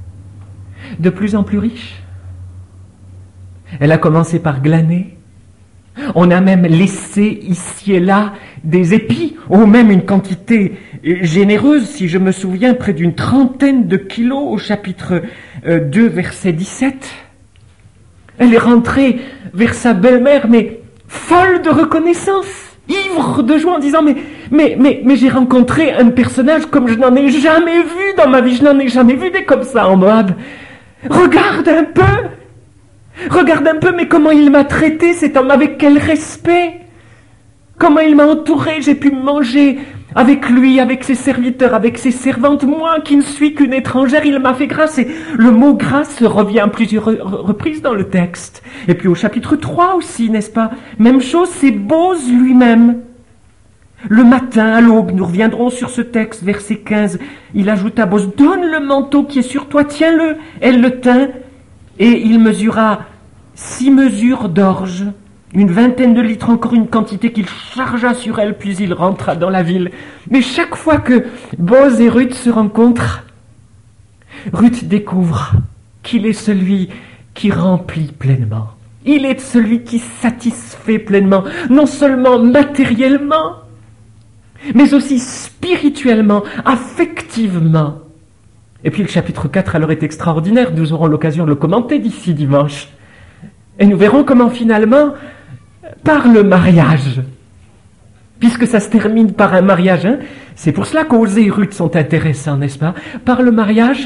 de plus en plus riche. Elle a commencé par glaner. On a même laissé ici et là des épis, ou même une quantité généreuse, si je me souviens, près d'une trentaine de kilos au chapitre deux, verset dix-sept. Elle est rentrée vers sa belle-mère, mais folle de reconnaissance, ivre de joie, en disant mais, mais, mais, mais j'ai rencontré un personnage comme je n'en ai jamais vu dans ma vie, je n'en ai jamais vu des comme ça en Moab. Regarde un peu Regarde un peu, mais comment il m'a traité, cet homme, avec quel respect. Comment il m'a entouré, j'ai pu manger avec lui, avec ses serviteurs, avec ses servantes. Moi, qui ne suis qu'une étrangère, il m'a fait grâce. Et le mot grâce revient à plusieurs reprises dans le texte. Et puis au chapitre trois aussi, n'est-ce pas? Même chose, c'est Boz lui-même. Le matin, à l'aube, nous reviendrons sur ce texte, verset quinze. Il ajoute à Boz, donne le manteau qui est sur toi, tiens-le. Elle le tint. Et il mesura six mesures d'orge, une vingtaine de litres, encore une quantité qu'il chargea sur elle, puis il rentra dans la ville. Mais chaque fois que Boz et Ruth se rencontrent, Ruth découvre qu'il est celui qui remplit pleinement. Il est celui qui satisfait pleinement, non seulement matériellement, mais aussi spirituellement, affectivement. Et puis le chapitre quatre alors est extraordinaire, nous aurons l'occasion de le commenter d'ici dimanche. Et nous verrons comment finalement, par le mariage, puisque ça se termine par un mariage, hein, c'est pour cela qu'Osée et Ruth sont intéressants, n'est-ce pas? Par le mariage,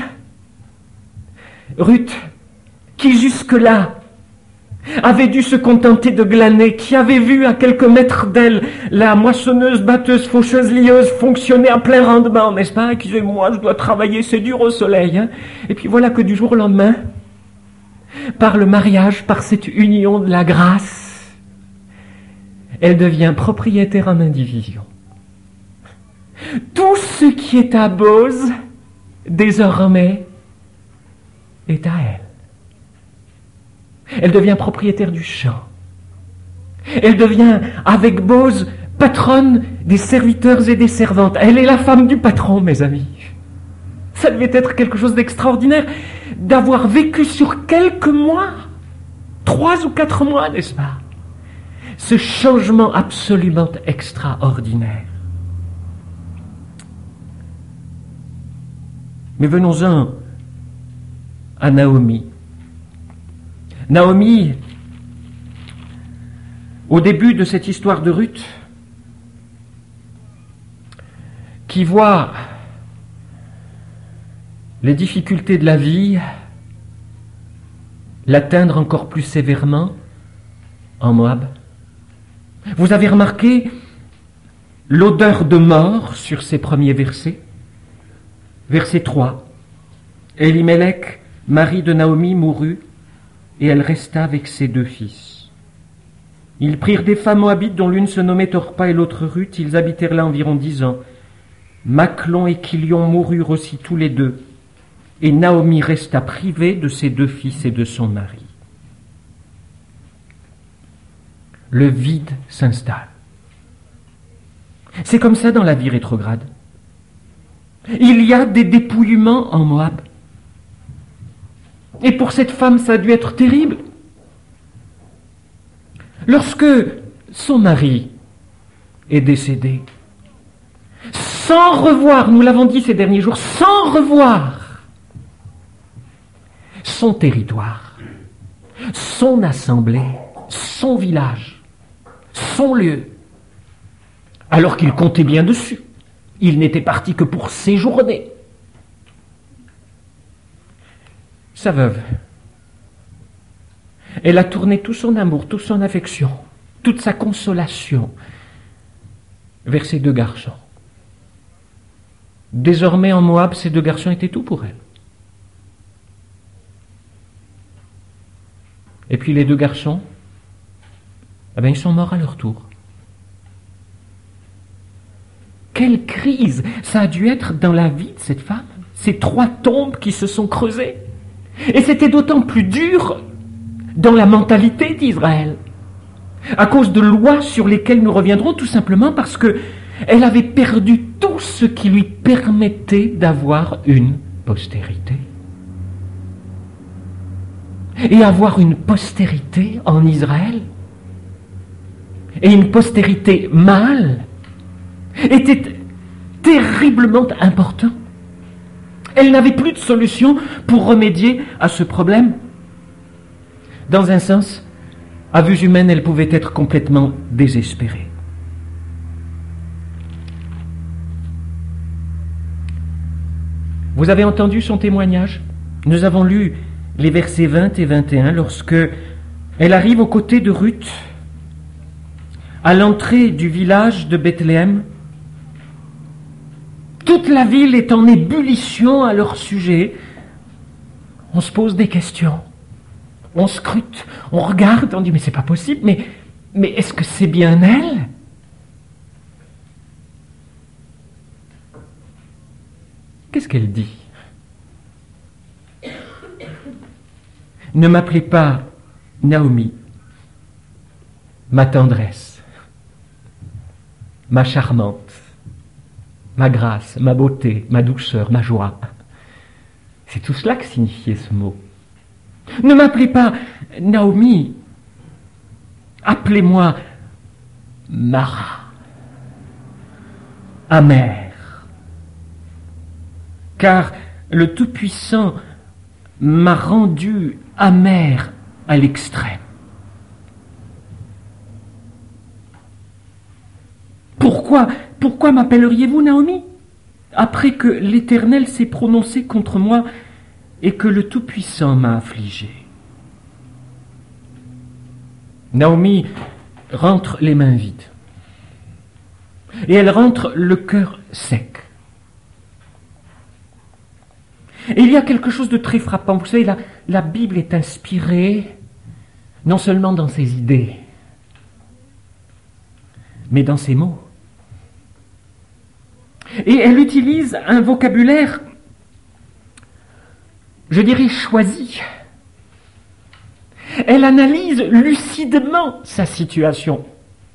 Ruth, qui jusque-là avait dû se contenter de glaner, qui avait vu à quelques mètres d'elle la moissonneuse, batteuse, faucheuse, lieuse fonctionner à plein rendement, n'est-ce pas? Et qui disait, moi je dois travailler, c'est dur au soleil. Hein. Et puis voilà que du jour au lendemain, par le mariage, par cette union de la grâce, elle devient propriétaire en indivision. Tout ce qui est à Boz désormais, est à elle. Elle devient propriétaire du champ. Elle devient, avec Bose, patronne des serviteurs et des servantes. Elle est la femme du patron, mes amis. Ça devait être quelque chose d'extraordinaire d'avoir vécu sur quelques mois, trois ou quatre mois, n'est-ce pas, ce changement absolument extraordinaire. Mais venons-en à Naomi. Naomi, au début de cette histoire de Ruth, qui voit les difficultés de la vie l'atteindre encore plus sévèrement en Moab. Vous avez remarqué l'odeur de mort sur ces premiers versets. Verset trois. Elimelech, mari de Naomi, mourut, et elle resta avec ses deux fils. Ils prirent des femmes moabites dont l'une se nommait Orpa et l'autre Ruth. Ils habitèrent là environ dix ans. Machlon et Kilion moururent aussi tous les deux, et Naomi resta privée de ses deux fils et de son mari. Le vide s'installe. C'est comme ça dans la vie rétrograde. Il y a des dépouillements en Moab. Et pour cette femme, ça a dû être terrible. Lorsque son mari est décédé, sans revoir, nous l'avons dit ces derniers jours, sans revoir son territoire, son assemblée, son village, son lieu, alors qu'il comptait bien dessus. Il n'était parti que pour séjourner. Sa veuve, elle a tourné tout son amour, toute son affection, toute sa consolation vers ses deux garçons. Désormais en Moab, ces deux garçons étaient tout pour elle. Et puis les deux garçons, eh bien, ils sont morts à leur tour. Quelle crise ça a dû être dans la vie de cette femme, ces trois tombes qui se sont creusées. Et c'était d'autant plus dur dans la mentalité d'Israël, à cause de lois sur lesquelles nous reviendrons, tout simplement parce que elle avait perdu tout ce qui lui permettait d'avoir une postérité. Et avoir une postérité en Israël, et une postérité mâle, était terriblement important. Elle n'avait plus de solution pour remédier à ce problème. Dans un sens, à vue humaine, elle pouvait être complètement désespérée. Vous avez entendu son témoignage? Nous avons lu les versets vingt et vingt et un lorsque elle arrive aux côtés de Ruth à l'entrée du village de Bethléem. Toute la ville est en ébullition à leur sujet. On se pose des questions. On scrute, on regarde, on dit mais c'est pas possible, mais, mais est-ce que c'est bien elle? Qu'est-ce qu'elle dit? Ne m'appelez pas Naomi, ma tendresse, ma charmante, ma grâce, ma beauté, ma douceur, ma joie. C'est tout cela que signifiait ce mot. Ne m'appelez pas Naomi, appelez-moi Mara, amère, car le Tout-Puissant m'a rendu amère à l'extrême. Pourquoi, pourquoi m'appelleriez-vous Naomi, après que l'Éternel s'est prononcé contre moi et que le Tout-Puissant m'a affligé? Naomi rentre les mains vides. Et elle rentre le cœur sec. Et il y a quelque chose de très frappant. Vous savez, la, la Bible est inspirée non seulement dans ses idées, mais dans ses mots. Et elle utilise un vocabulaire je dirais choisie. Elle analyse lucidement sa situation.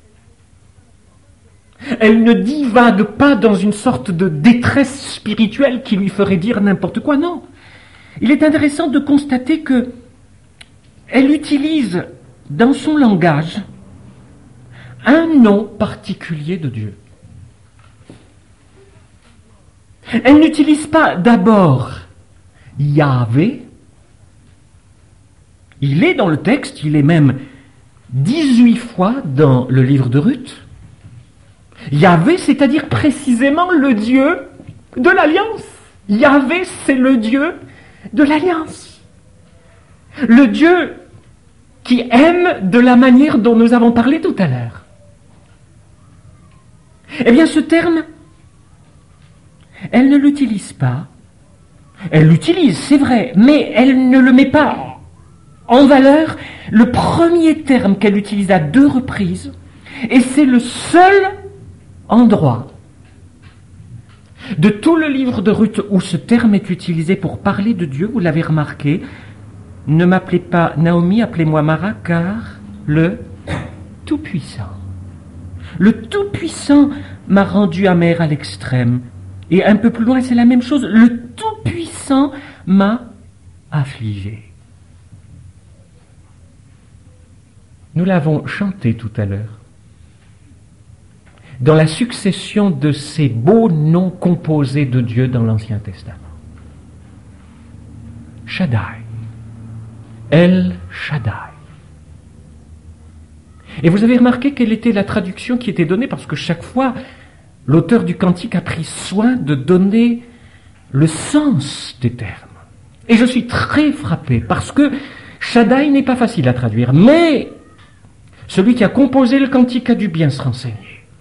Elle ne divague pas dans une sorte de détresse spirituelle qui lui ferait dire n'importe quoi, non. Il est intéressant de constater que elle utilise dans son langage un nom particulier de Dieu. Elle n'utilise pas d'abord Yahvé. Il est dans le texte, il est même dix-huit fois dans le livre de Ruth. Yahvé, c'est-à-dire précisément le Dieu de l'Alliance. Yahvé, c'est le Dieu de l'Alliance. Le Dieu qui aime de la manière dont nous avons parlé tout à l'heure. Eh bien, ce terme, elle ne l'utilise pas. Elle l'utilise, c'est vrai, mais elle ne le met pas en valeur. Le premier terme qu'elle utilise à deux reprises, et c'est le seul endroit de tout le livre de Ruth où ce terme est utilisé pour parler de Dieu, vous l'avez remarqué, ne m'appelez pas Naomi, appelez-moi Mara, car le Tout-Puissant. Le Tout-Puissant m'a rendu amère à l'extrême. Et un peu plus loin, c'est la même chose. Le Tout-Puissant m'a affligé. Nous l'avons chanté tout à l'heure. Dans la succession de ces beaux noms composés de Dieu dans l'Ancien Testament. Shaddai. El Shaddai. Et vous avez remarqué quelle était la traduction qui était donnée, parce que chaque fois, l'auteur du cantique a pris soin de donner le sens des termes. Et je suis très frappé, parce que Shaddai n'est pas facile à traduire, mais celui qui a composé le cantique a dû bien se renseigner.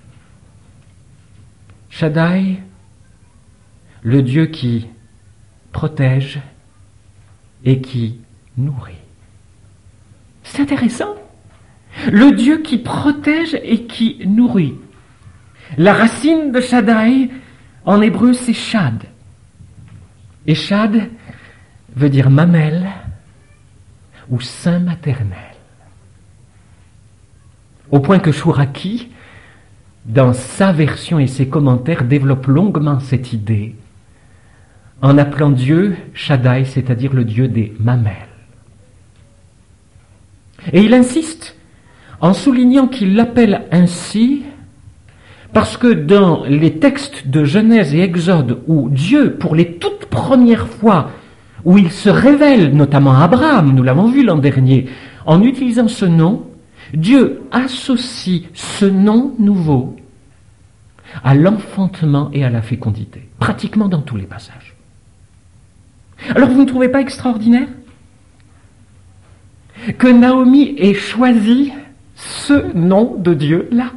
Shaddai, le Dieu qui protège et qui nourrit. C'est intéressant. Le Dieu qui protège et qui nourrit. La racine de Shaddai, en hébreu, c'est Shad. Et Shad veut dire mamelle ou sein maternel. Au point que Chouraki, dans sa version et ses commentaires, développe longuement cette idée en appelant Dieu Shaddai, c'est-à-dire le Dieu des mamelles. Et il insiste en soulignant qu'il l'appelle ainsi parce que dans les textes de Genèse et Exode, où Dieu, pour les toutes premières fois, où il se révèle, notamment à Abraham, nous l'avons vu l'an dernier, en utilisant ce nom, Dieu associe ce nom nouveau à l'enfantement et à la fécondité, pratiquement dans tous les passages. Alors vous ne trouvez pas extraordinaire que Naomi ait choisi ce nom de Dieu-là?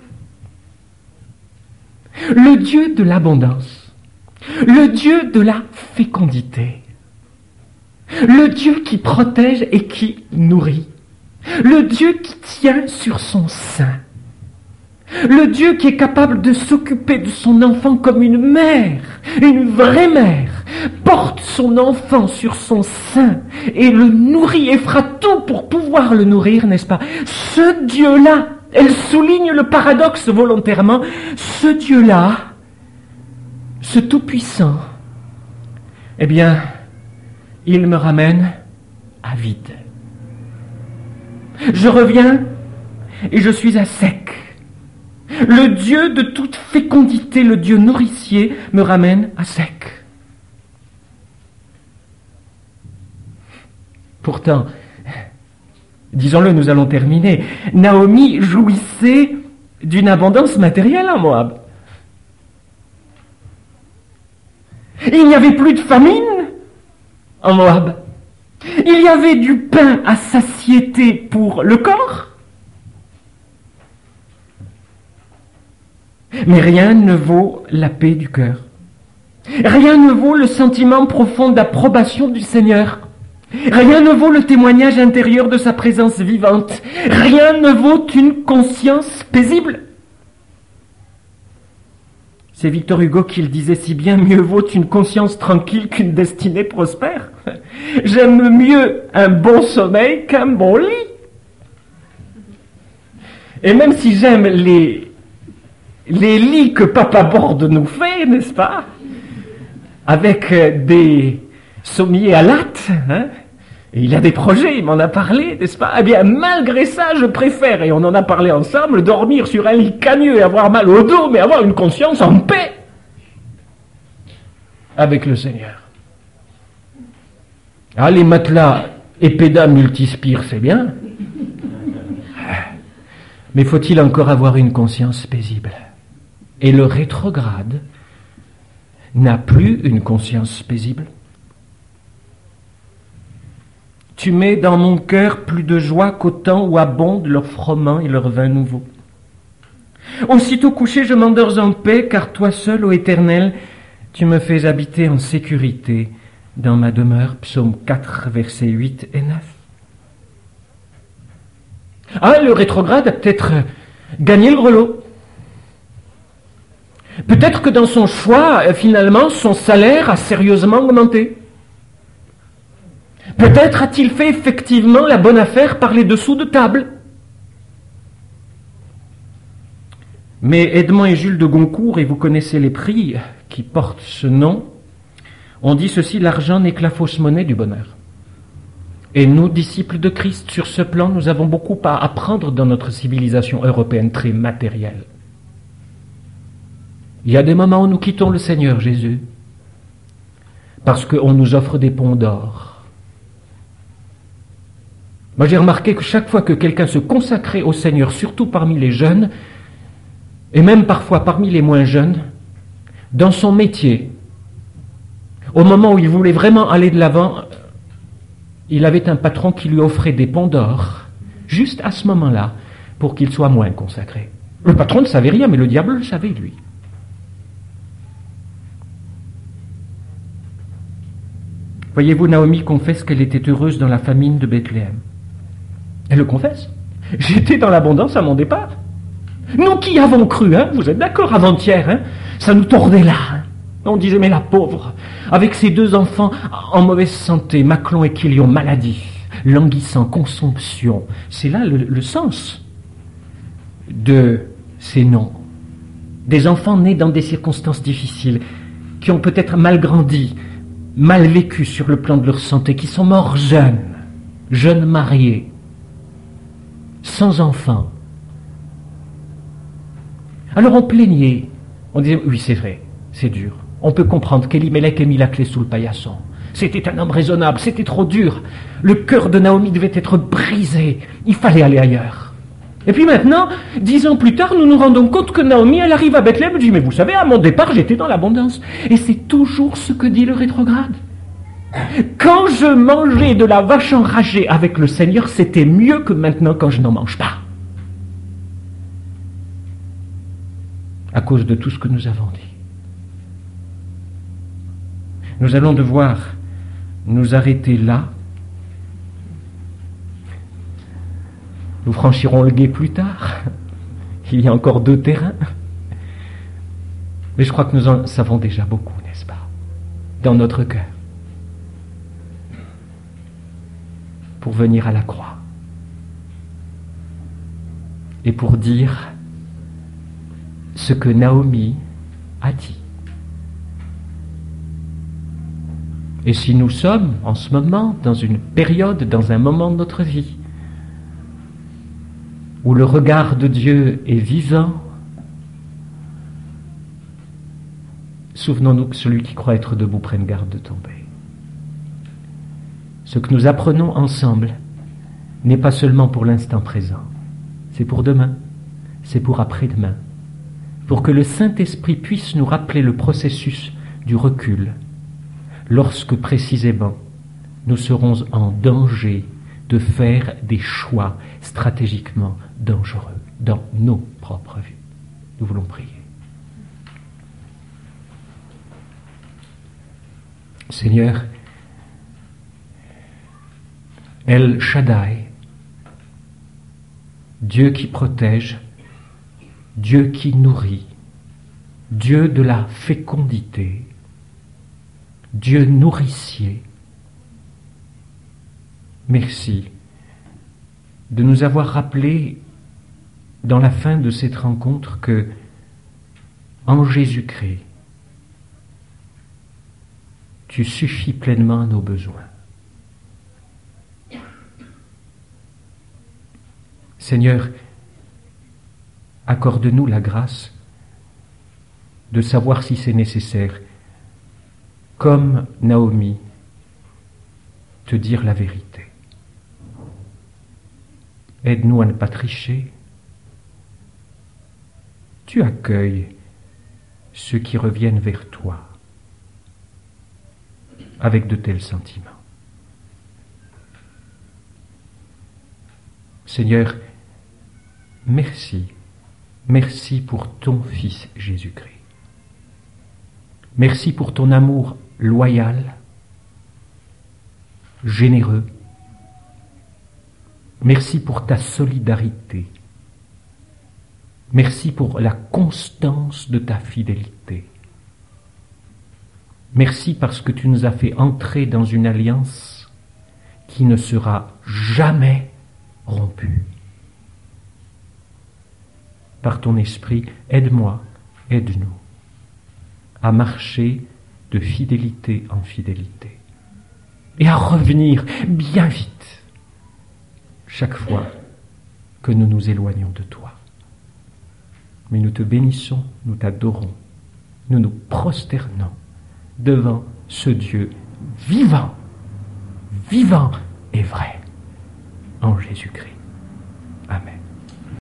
Le Dieu de l'abondance, le Dieu de la fécondité, le Dieu qui protège et qui nourrit, le Dieu qui tient sur son sein, le Dieu qui est capable de s'occuper de son enfant comme une mère, une vraie mère, porte son enfant sur son sein et le nourrit et fera tout pour pouvoir le nourrir, n'est-ce pas? Ce Dieu-là, elle souligne le paradoxe volontairement, ce Dieu-là, ce Tout-Puissant, eh bien, il me ramène à vide. Je reviens et je suis à sec. Le Dieu de toute fécondité, le Dieu nourricier, me ramène à sec. Pourtant, disons-le, nous allons terminer, Naomi jouissait d'une abondance matérielle en Moab. Il n'y avait plus de famine en Moab. Il y avait du pain à satiété pour le corps. Mais rien ne vaut la paix du cœur. Rien ne vaut le sentiment profond d'approbation du Seigneur. Rien ne vaut le témoignage intérieur de sa présence vivante. Rien ne vaut une conscience paisible. C'est Victor Hugo qui le disait si bien, mieux vaut une conscience tranquille qu'une destinée prospère. J'aime mieux un bon sommeil qu'un bon lit. Et même si j'aime les, les lits que Papa Borde nous fait, n'est-ce pas, avec des sommiers à latte, hein, et il a des projets, il m'en a parlé, n'est-ce pas? Eh bien, malgré ça, je préfère, et on en a parlé ensemble, dormir sur un lit cagneux et avoir mal au dos, mais avoir une conscience en paix avec le Seigneur. Ah, les matelas Epeda multispire, c'est bien. Mais faut-il encore avoir une conscience paisible? Et le rétrograde n'a plus une conscience paisible. Tu mets dans mon cœur plus de joie qu'au temps où abondent leurs froment et leur vin nouveau. Aussitôt couché, je m'endors en paix, car toi seul, ô Éternel, tu me fais habiter en sécurité dans ma demeure. Psaume quatre, versets huit et neuf. Ah, le rétrograde a peut-être gagné le grelot. Peut-être que dans son choix, finalement, son salaire a sérieusement augmenté. Peut-être a-t-il fait effectivement la bonne affaire par les dessous de table. Mais Edmond et Jules de Goncourt, et vous connaissez les prix qui portent ce nom, ont dit ceci: l'argent n'est que la fausse monnaie du bonheur. Et nous, disciples de Christ, sur ce plan, nous avons beaucoup à apprendre dans notre civilisation européenne très matérielle. Il y a des moments où nous quittons le Seigneur Jésus parce qu'on nous offre des ponts d'or. Moi, j'ai remarqué que chaque fois que quelqu'un se consacrait au Seigneur, surtout parmi les jeunes, et même parfois parmi les moins jeunes, dans son métier, au moment où il voulait vraiment aller de l'avant, il avait un patron qui lui offrait des ponts d'or, juste à ce moment-là, pour qu'il soit moins consacré. Le patron ne savait rien, mais le diable le savait, lui. Voyez-vous, Naomi confesse qu'elle était heureuse dans la famine de Bethléem. Elle le confesse. J'étais dans l'abondance à mon départ. Nous qui avons cru, hein, vous êtes d'accord, avant-hier, hein, ça nous tordait là. Hein. On disait, mais la pauvre, avec ses deux enfants en mauvaise santé, Maclon et Quilion, maladifs, languissants, consomption. C'est là le, le sens de ces noms. Des enfants nés dans des circonstances difficiles, qui ont peut-être mal grandi, mal vécu sur le plan de leur santé, qui sont morts jeunes, jeunes mariés, sans enfants. Alors on plaignait, on disait, oui c'est vrai, c'est dur. On peut comprendre qu'Elimelech ait mis la clé sous le paillasson. C'était un homme raisonnable, c'était trop dur. Le cœur de Naomi devait être brisé, il fallait aller ailleurs. Et puis maintenant, dix ans plus tard, nous nous rendons compte que Naomi, elle arrive à Bethléem, elle dit, mais vous savez, à mon départ, j'étais dans l'abondance. Et c'est toujours ce que dit le rétrograde. Quand je mangeais de la vache enragée avec le Seigneur, c'était mieux que maintenant quand je n'en mange pas. À cause de tout ce que nous avons dit. Nous allons devoir nous arrêter là. Nous franchirons le gué plus tard. Il y a encore deux terrains. Mais je crois que nous en savons déjà beaucoup, n'est-ce pas? Dans notre cœur. Pour venir à la croix. Et pour dire ce que Naomi a dit. Et si nous sommes en ce moment dans une période, dans un moment de notre vie, où le regard de Dieu est vivant, souvenons-nous que celui qui croit être debout prenne garde de tomber. Ce que nous apprenons ensemble n'est pas seulement pour l'instant présent, c'est pour demain, c'est pour après-demain, pour que le Saint-Esprit puisse nous rappeler le processus du recul, lorsque précisément nous serons en danger de faire des choix stratégiquement dangereux dans nos propres vies. Nous voulons prier. Seigneur, El Shaddai, Dieu qui protège, Dieu qui nourrit, Dieu de la fécondité, Dieu nourricier, merci de nous avoir rappelé dans la fin de cette rencontre que en Jésus-Christ, tu suffis pleinement à nos besoins. Seigneur, accorde-nous la grâce de savoir si c'est nécessaire, comme Naomi, te dire la vérité. Aide-nous à ne pas tricher. Tu accueilles ceux qui reviennent vers toi avec de tels sentiments. Seigneur, merci, merci pour ton Fils Jésus-Christ. Merci pour ton amour loyal, généreux. Merci pour ta solidarité. Merci pour la constance de ta fidélité. Merci parce que tu nous as fait entrer dans une alliance qui ne sera jamais rompue. Par ton esprit, aide-moi, aide-nous à marcher de fidélité en fidélité et à revenir bien vite chaque fois que nous nous éloignons de toi. Mais nous te bénissons, nous t'adorons, nous nous prosternons devant ce Dieu vivant, vivant et vrai, en Jésus-Christ.